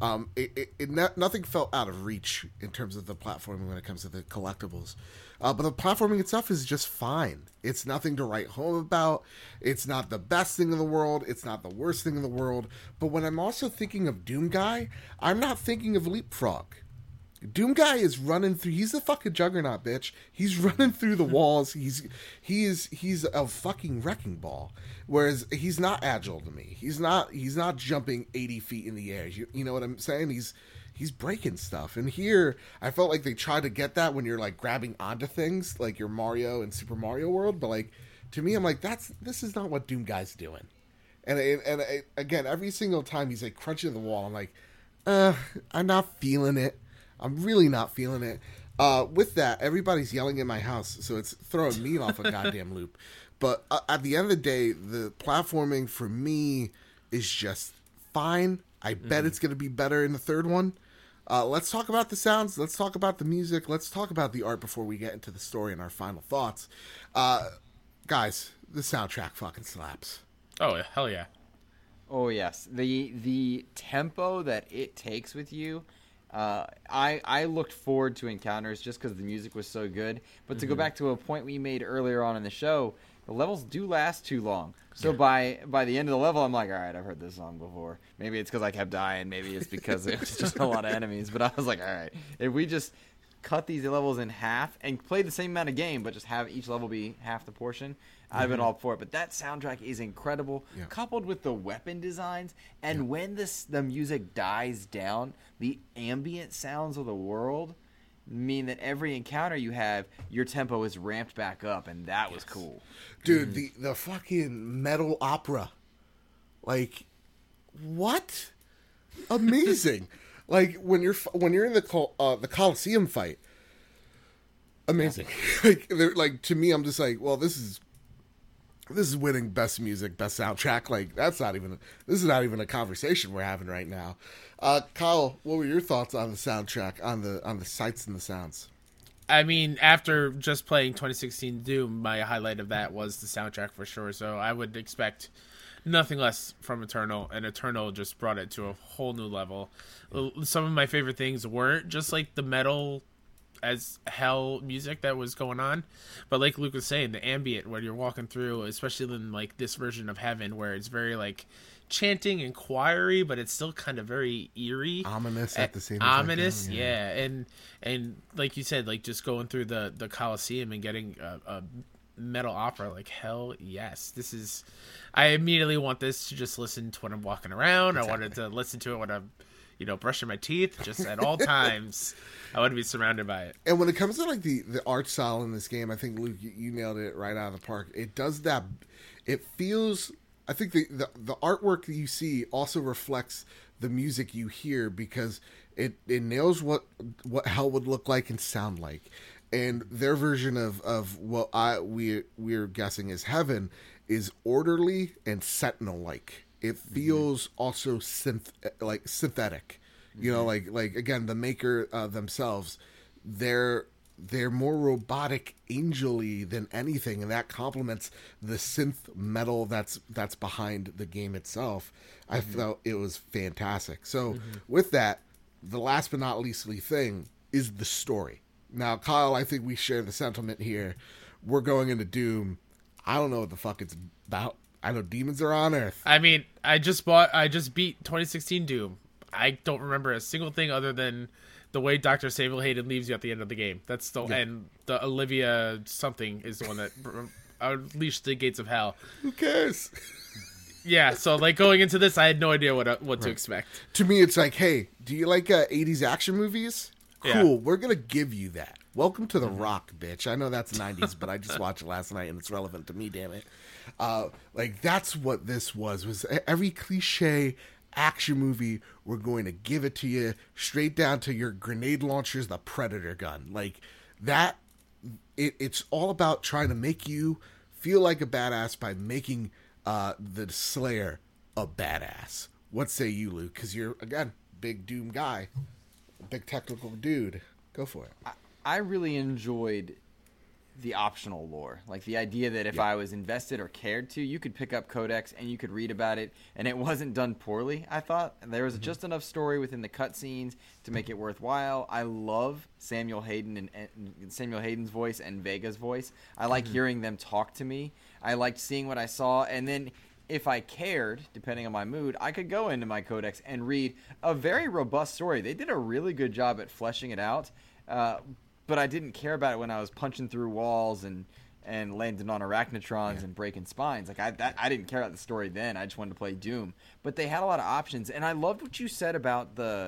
Nothing felt out of reach in terms of the platforming when it comes to the collectibles. But the platforming itself is just fine. It's nothing to write home about. It's not the best thing in the world. It's not the worst thing in the world. But when I'm also thinking of Doom Guy, I'm not thinking of Leapfrog. Doom Guy is running through. He's a fucking juggernaut, bitch. He's running through the walls. He's a fucking wrecking ball. Whereas he's not agile to me. He's not jumping 80 feet in the air. You know what I'm saying? He's breaking stuff. And here, I felt like they tried to get that when you're like grabbing onto things, like your Mario and Super Mario World. But like, to me, I'm like, this is not what Doom Guy's doing. And again, every single time he's like crunching the wall, I'm like, I'm not feeling it. I'm really not feeling it. With that, everybody's yelling in my house, so it's throwing me off a goddamn loop. But at the end of the day, the platforming for me is just fine. I bet it's going to be better in the third one. Let's talk about the sounds. Let's talk about the music. Let's talk about the art before we get into the story and our final thoughts. Guys, the soundtrack fucking slaps. Oh, hell yeah. Oh, yes. The tempo that it takes with you... I looked forward to encounters just because the music was so good. But to go back to a point we made earlier on in the show, the levels do last too long. So by the end of the level, I'm like, all right, I've heard this song before. Maybe it's because I kept dying. Maybe it's because it was just a lot of enemies. But I was like, all right, if we just cut these levels in half and play the same amount of game, but just have each level be half the portion, I've been all for it. But that soundtrack is incredible, coupled with the weapon designs. And when the music dies down, the ambient sounds of the world mean that every encounter you have, your tempo is ramped back up, and that was cool. Dude, the fucking metal opera. Like, what? Amazing. Like, when you're in the Coliseum fight, amazing. Like, to me, I'm just like, well, this is winning best music, best soundtrack. Like, this is not even a conversation we're having right now. Kyle, what were your thoughts on the soundtrack, on the sights and the sounds? I mean, after just playing 2016 Doom, my highlight of that was the soundtrack for sure. So I would expect nothing less from Eternal, and Eternal just brought it to a whole new level. Some of my favorite things weren't just like the metal as hell music that was going on, but like Luke was saying, the ambient where you're walking through, especially in like this version of Heaven, where it's very like chanting and choiry, but it's still kind of very eerie, ominous at the same time. Ominous, yeah. And like you said, like just going through the Coliseum and getting a metal opera, like hell yes, I immediately want this to just listen to when I'm walking around. Exactly. I wanted to listen to it when I'm brushing my teeth, just at all times. I want to be surrounded by it. And when it comes to like the art style in this game, I think Luke, you nailed it right out of the park. It does that. It feels. I think the artwork that you see also reflects the music you hear, because it nails what hell would look like and sound like. And their version of what we're guessing is heaven is orderly and sentinel like. It feels also synthetic. You know, like again, the maker themselves, they're more robotic, angel-y than anything, and that complements the synth metal that's behind the game itself. I felt it was fantastic. So with that, the last but not leastly thing is the story. Now, Kyle, I think we share the sentiment here. We're going into Doom. I don't know what the fuck it's about. I know demons are on Earth. I mean, I just beat 2016 Doom. I don't remember a single thing other than the way Dr. Samuel Hayden leaves you at the end of the game. That's the and the Olivia something is the one that unleashed the gates of hell. Who cares? Yeah, so like going into this, I had no idea what to expect. To me, it's like, hey, do you like 80s action movies? Cool, Yeah. we're gonna give you that. Welcome to The Rock, bitch. I know that's 90s, but I just watched it last night and it's relevant to me, damn it. Like, that's what this was every cliche action movie, we're going to give it to you straight down to your grenade launchers, the Predator gun. Like, that, it's all about trying to make you feel like a badass by making the Slayer a badass. What say you, Luke? Because you're, again, big Doom guy. Big technical dude. Go for it. I really enjoyed the optional lore. Like the idea that if I was invested or cared to, you could pick up Codex and you could read about it, and it wasn't done poorly, I thought. There was just enough story within the cutscenes to make it worthwhile. I love Samuel Hayden and Samuel Hayden's voice and Vega's voice. I like hearing them talk to me. I liked seeing what I saw, and then if I cared, depending on my mood, I could go into my Codex and read a very robust story. They did a really good job at fleshing it out, but I didn't care about it when I was punching through walls and landing on arachnotrons and breaking spines. Like I didn't care about the story then. I just wanted to play Doom. But they had a lot of options, and I loved what you said about the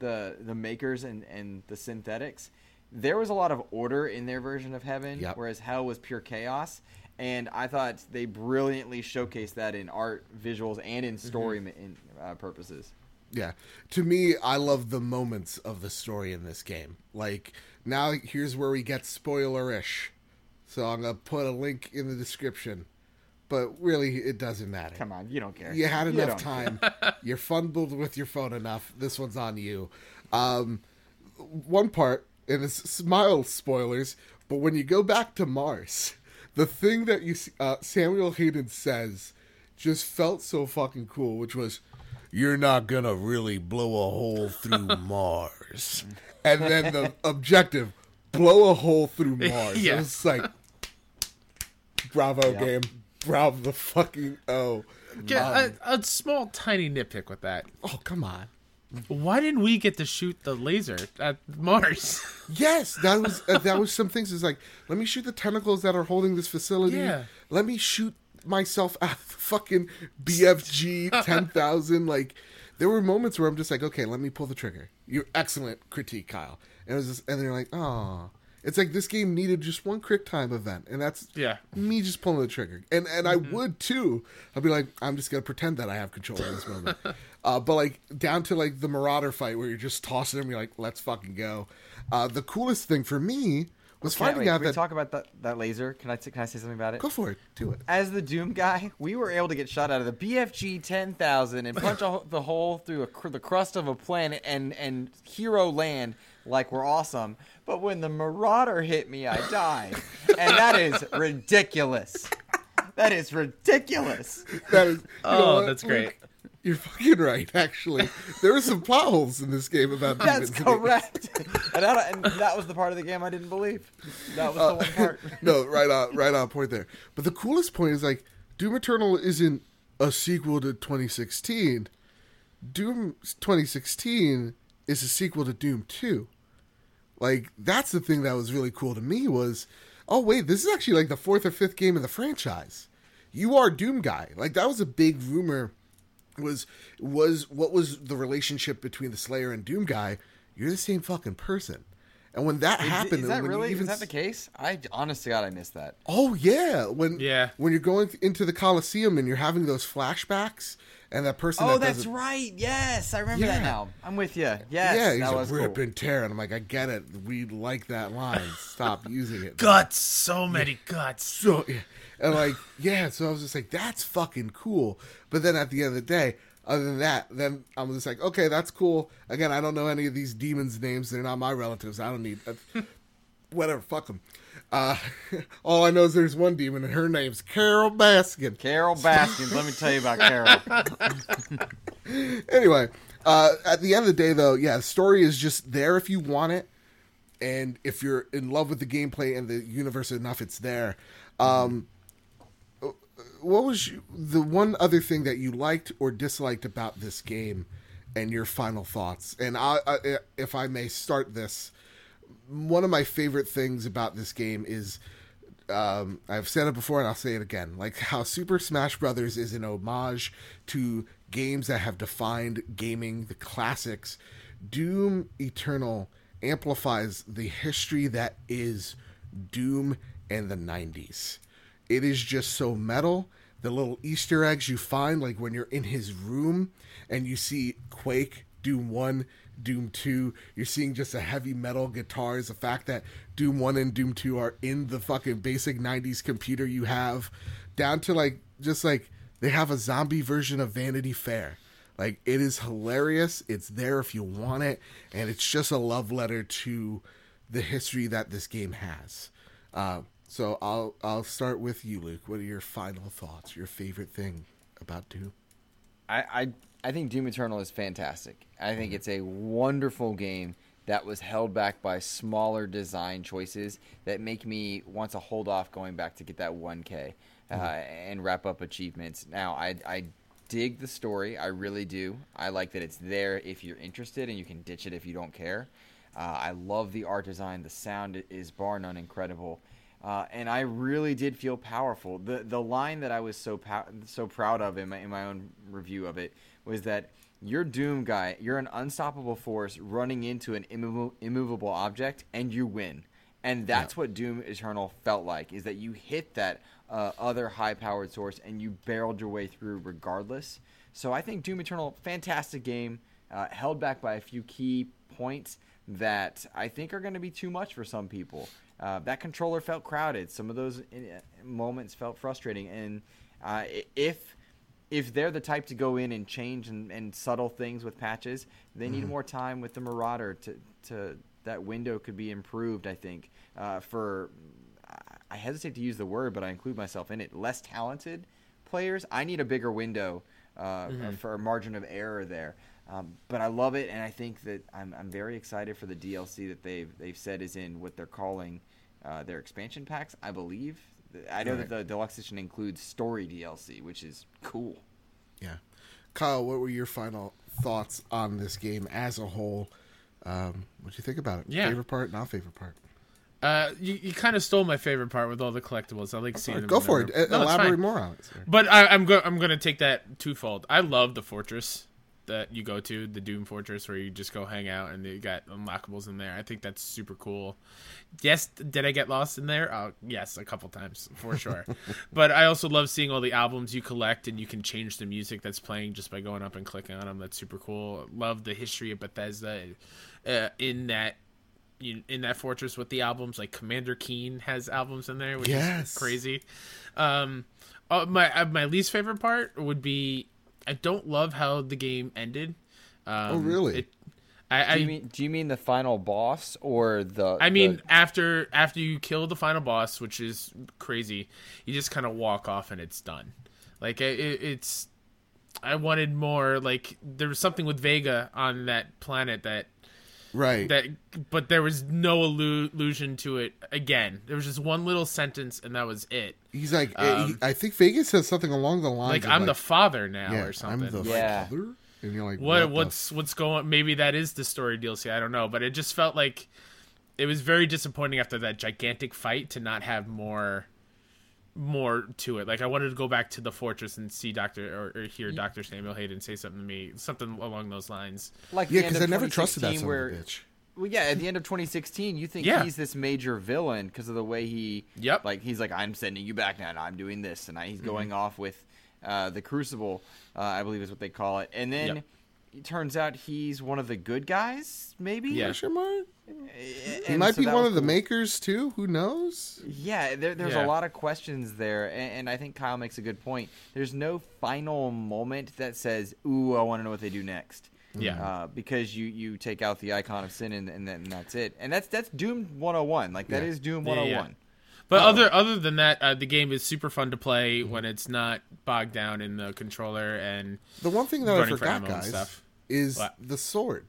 makers and the synthetics. There was a lot of order in their version of Heaven, whereas Hell was pure chaos. And I thought they brilliantly showcased that in art, visuals, and in story purposes. Yeah. To me, I love the moments of the story in this game. Like, now here's where we get spoiler-ish. So I'm going to put a link in the description. But really, it doesn't matter. Come on, you don't care. You had enough time. You're fumbled with your phone enough. This one's on you. One part, and it's mild spoilers, but when you go back to Mars, the thing that you Samuel Hayden says just felt so fucking cool, which was, "You're not gonna really blow a hole through Mars." And then the objective, blow a hole through Mars. Yeah. It was like, bravo game. Bravo the fucking O. Get a small, tiny nitpick with that. Oh, come on. Why didn't we get to shoot the laser at Mars? Yes, that was some things. It's like, let me shoot the tentacles that are holding this facility. Yeah. Let me shoot myself at the fucking BFG 10,000. Like, there were moments where I'm just like, okay, let me pull the trigger. You're excellent critique, Kyle. And it was just, and they're like, oh, it's like this game needed just one quick time event, and that's me just pulling the trigger. And I would too. I'd be like, I'm just gonna pretend that I have control in this moment. But like down to like the Marauder fight where you're just tossing them, you're like, let's fucking go. The coolest thing for me was finding out can we talk about that laser? Can I say something about it? Go for it. Do it. As the Doom guy, we were able to get shot out of the BFG 10,000 and punch the hole through the crust of a planet and hero land like we're awesome. But when the Marauder hit me, I died. And that is ridiculous. That is ridiculous. That is. That's great. You're fucking right, actually. There were some plot holes in this game about That's demons. correct. and that was the part of the game I didn't believe. That was the one part. No, right on point there. But the coolest point is, like, Doom Eternal isn't a sequel to 2016. Doom 2016 is a sequel to Doom 2. Like, that's the thing that was really cool to me was, oh, wait, this is actually, like, the 4th or 5th game in the franchise. You are Doom guy. Like, that was a big rumor was what was the relationship between the Slayer and Doom guy? You're the same fucking person. And when that happened, is that when really? you even, Is that the case? Honest to God, I missed that. oh yeah, when Yeah. when you're going into the Coliseum and you're having those flashbacks, and that person. Oh, that that's doesn't, right. Yes, I remember Yeah. that now. I'm with you. Yes, Yeah, he's that like, was rip cool. and tear, and I'm like, I get it. We like that line. Stop using it. Guts, so many guts. So yeah. And like, yeah, so I was just like, that's fucking cool. But then at the end of the day, other than that, then I'm just like, okay, that's cool. Again, I don't know any of these demons' names. They're not my relatives. I don't need whatever. Fuck them. All I know is there's one demon, and her name's Carol Baskin. Carol Baskins. Let me tell you about Carol. Anyway, at the end of the day, though, yeah, the story is just there if you want it, and if you're in love with the gameplay and the universe enough, it's there. What was the one other thing that you liked or disliked about this game, and your final thoughts? And if I may start this, one of my favorite things about this game is, I've said it before and I'll say it again, like how Super Smash Brothers is an homage to games that have defined gaming, the classics. Doom Eternal amplifies the history that is Doom and the 90s. It is just so metal. The little Easter eggs you find, like when you're in his room and you see Quake, Doom 1, Doom 2, you're seeing just a heavy metal guitars. The fact that Doom 1 and Doom 2 are in the fucking basic 90s computer you have, down to like, just like, they have a zombie version of Vanity Fair. Like, it is hilarious. It's there if you want it. And it's just a love letter to the history that this game has. So I'll start with you, Luke. What are your final thoughts? Your favorite thing about Doom? I think Doom Eternal is fantastic. I think it's a wonderful game that was held back by smaller design choices that make me want to hold off going back to get that 1K and wrap up achievements. Now, I dig the story. I really do. I like that it's there if you're interested, and you can ditch it if you don't care. I love the art design. The sound is bar none incredible. And I really did feel powerful. The line that I was so proud of in my own review of it was that you're Doom guy, you're an unstoppable force running into an immovable object, and you win. And that's what Doom Eternal felt like, is that you hit that other high-powered source and you barreled your way through regardless. So I think Doom Eternal, fantastic game, held back by a few key points that I think are going to be too much for some people. That controller felt crowded. Some of those moments felt frustrating. And if they're the type to go in and change and subtle things with patches, they need more time with the Marauder to that window could be improved, I think. I hesitate to use the word, but I include myself in it, less talented players. I need a bigger window for a margin of error there. But I love it, and I think that I'm very excited for the DLC that they've said is in what they're calling their expansion packs, I believe. I know that the Deluxe Edition includes story DLC, which is cool. Yeah. Kyle, what were your final thoughts on this game as a whole? What'd you think about it? Yeah. Favorite part, not favorite part? You kind of stole my favorite part with all the collectibles. I like seeing them. Go for it. No, it's Elaborate fine. more on it, sir. But I'm going to take that twofold. I love the fortress that you go to, the Doom Fortress, where you just go hang out and you got unlockables in there. I think that's super cool. Yes, did I get lost in there? Yes, a couple times for sure. But I also love seeing all the albums you collect, and you can change the music that's playing just by going up and clicking on them. That's super cool. Love the history of Bethesda in that fortress with the albums. Like Commander Keen has albums in there, which is crazy. My least favorite part would be, I don't love how the game ended. Oh, really? Do you mean the final boss or the? I mean, after you kill the final boss, which is crazy, you just kind of walk off and it's done. Like it's. I wanted more. Like there was something with Vega on that planet that. Right. But there was no allusion to it again. There was just one little sentence, and that was it. He's like, I think Vegas says something along the lines like, of I'm the father now, or something. I'm the father? And you're like, what's going on? Maybe that is the story DLC. I don't know. But it just felt like it was very disappointing after that gigantic fight to not have more more to it. Like I wanted to go back to the fortress and see or hear Dr. Samuel Hayden say something to me, something along those lines. Like Yeah, because I never trusted that son where, of a bitch. Well, yeah, at the end of 2016, you think he's this major villain because of the way he, like he's like, I'm sending you back now, and I'm doing this, and he's going off with the Crucible, I believe is what they call it, and then it turns out he's one of the good guys, maybe. Yeah, Question mark? He might be one of the makers too. Who knows? Yeah, there's a lot of questions there, and I think Kyle makes a good point. There's no final moment that says, "Ooh, I want to know what they do next." Yeah, because you take out the icon of sin and that's it, and that's Doom 101. Like that is Doom 101. Yeah. But other than that, the game is super fun to play when it's not bogged down in the controller and the one thing that I forgot, guys, is the sword.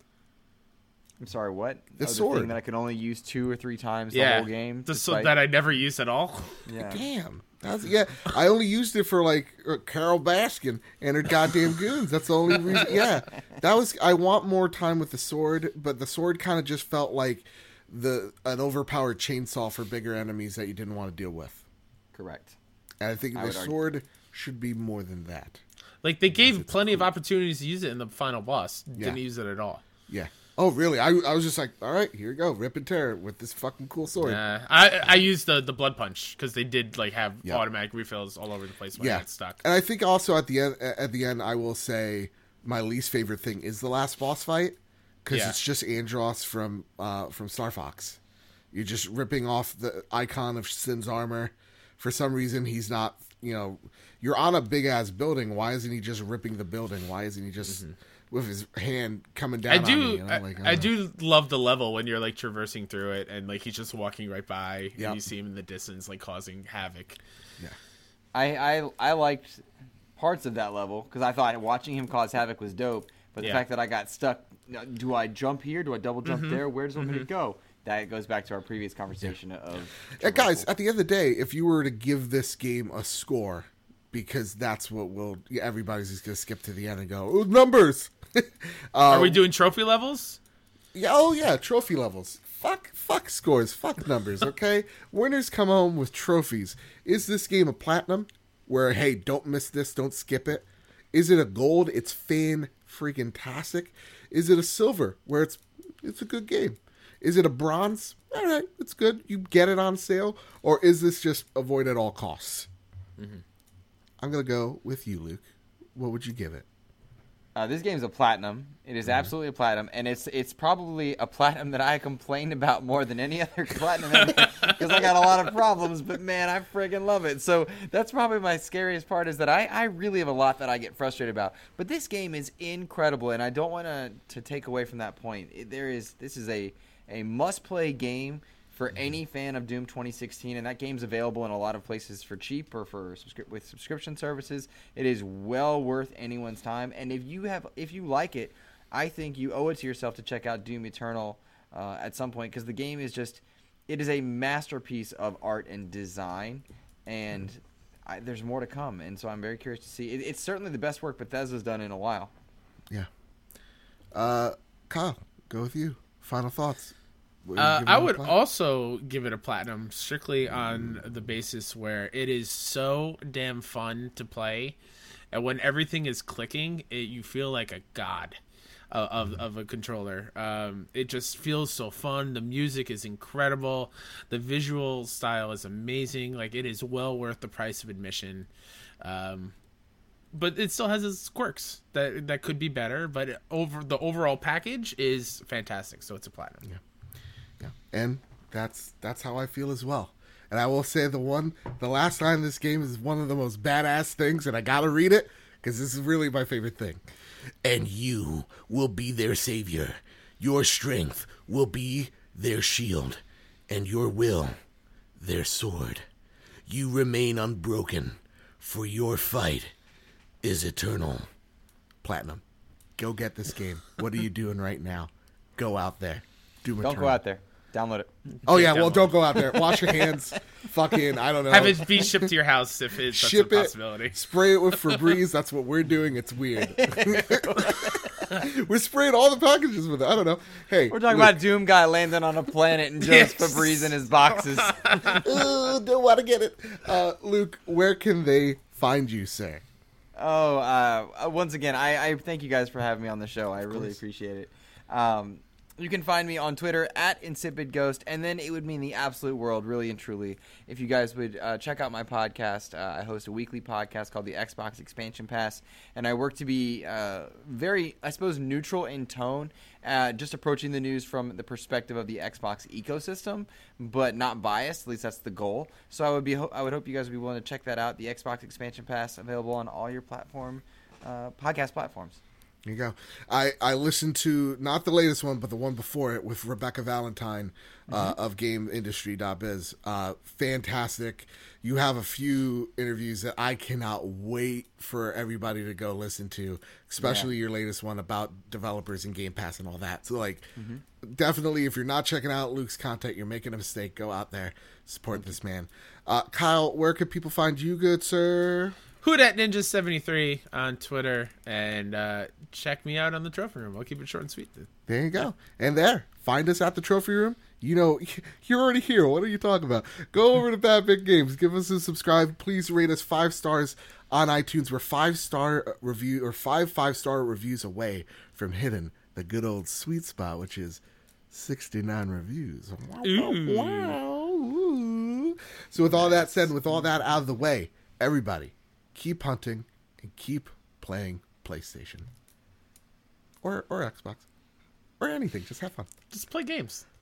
I'm sorry, what? The sword the thing that I can only use 2 or 3 times the whole game. The sword that I never use at all. Yeah. Damn. I only used it for like Carol Baskin and her goddamn goons. That's the only reason. Yeah, I want more time with the sword, but the sword kind of just felt like an overpowered chainsaw for bigger enemies that you didn't want to deal with. Correct. And I think the sword should be more than that. Like they gave plenty of opportunities to use it in the final boss. Didn't use it at all. Yeah. Oh, really? I was just like, all right, here we go, rip and tear with this fucking cool sword. I used the blood punch because they did like have automatic refills all over the place when I got stuck. And I think also at the end, I will say my least favorite thing is the last boss fight because it's just Andros from Star Fox. You're just ripping off the icon of Sin's armor. For some reason, he's not. You're on a big ass building. Why isn't he just ripping the building? Why isn't he just with his hand coming down? I do love the level when you're like traversing through it and like he's just walking right by and you see him in the distance like causing havoc. Yeah, I liked parts of that level because I thought watching him cause havoc was dope. But the fact that I got stuck, do I jump here? Do I double jump there? Where does it want me to go? That goes back to our previous conversation of guys, at the end of the day, if you were to give this game a score, because that's what everybody's just going to skip to the end and go, numbers! Are we doing trophy levels? Yeah, trophy levels. Fuck scores, fuck numbers, okay? Winners come home with trophies. Is this game a platinum? Where, hey, don't miss this, don't skip it. Is it a gold? It's fan-freaking-tastic. Is it a silver? Where it's a good game. Is it a bronze? All right, it's good. You get it on sale. Or is this just avoid at all costs? Mm-hmm. I'm going to go with you, Luke. What would you give it? This game's a platinum. It is absolutely a platinum, and it's probably a platinum that I complained about more than any other platinum because I got a lot of problems, but man, I friggin' love it. So that's probably my scariest part is that I really have a lot that I get frustrated about. But this game is incredible, and I don't want to take away from that point. This is a must-play game for any fan of Doom 2016, and that game's available in a lot of places for cheap or with subscription services. It is well worth anyone's time, and if you like it, I think you owe it to yourself to check out Doom Eternal at some point because the game is it is a masterpiece of art and design, and there's more to come, and so I'm very curious to see. It's certainly the best work Bethesda's done in a while. Yeah. Kyle, go with you. Final thoughts. I would also give it a platinum strictly on the basis where it is so damn fun to play, and when everything is clicking, you feel like a god of a controller. It just feels so fun. The music is incredible. The visual style is amazing. Like it is well worth the price of admission. But it still has its quirks that could be better. But the overall package is fantastic. So it's a platinum. Yeah. And that's how I feel as well. And I will say the last line in this game is one of the most badass things, and I gotta read it because this is really my favorite thing. And you will be their savior. Your strength will be their shield, and your will their sword. You remain unbroken, for your fight is eternal. Platinum. Go get this game. What are you doing right now? Go out there. Don't go out there. Download it. Oh, yeah. Well, don't go out there. Wash your hands. Fucking, I don't know. Have it be shipped to your house if that's a possibility. Spray it with Febreze. That's what we're doing. It's weird. We're spraying all the packages with it. I don't know. Hey, We're talking about Doom Guy landing on a planet and just Febreze in his boxes. don't want to get it. Luke, where can they find you, sir? Once again, I thank you guys for having me on the show. I really appreciate it. You can find me on Twitter at InsipidGhost, and then it would mean the absolute world, really and truly, if you guys would check out my podcast. I host a weekly podcast called the Xbox Expansion Pass, and I work to be very, I suppose, neutral in tone, just approaching the news from the perspective of the Xbox ecosystem, but not biased. At least that's the goal. So I would hope you guys would be willing to check that out. The Xbox Expansion Pass, available on all your podcast platforms. There you go. I listened to not the latest one, but the one before it with Rebecca Valentine of GameIndustry.biz. Fantastic. You have a few interviews that I cannot wait for everybody to go listen to, especially your latest one about developers and Game Pass and all that. So, definitely, if you're not checking out Luke's content, you're making a mistake. Go out there, support this man. Kyle, where can people find you, good sir? WhoDatNinja73 on Twitter, and check me out on the Trophy Room. I'll keep it short and sweet. There you go. And find us at the Trophy Room. You know, you're already here. What are you talking about? Go over to Bad Big Games. Give us a subscribe. Please rate us 5 stars on iTunes. We're 5-star review or 5-star reviews away from hitting the good old sweet spot, which is 69 reviews. Wow. So with all that said, with all that out of the way, everybody, keep hunting and keep playing PlayStation or Xbox or anything. Just have fun. Just play games.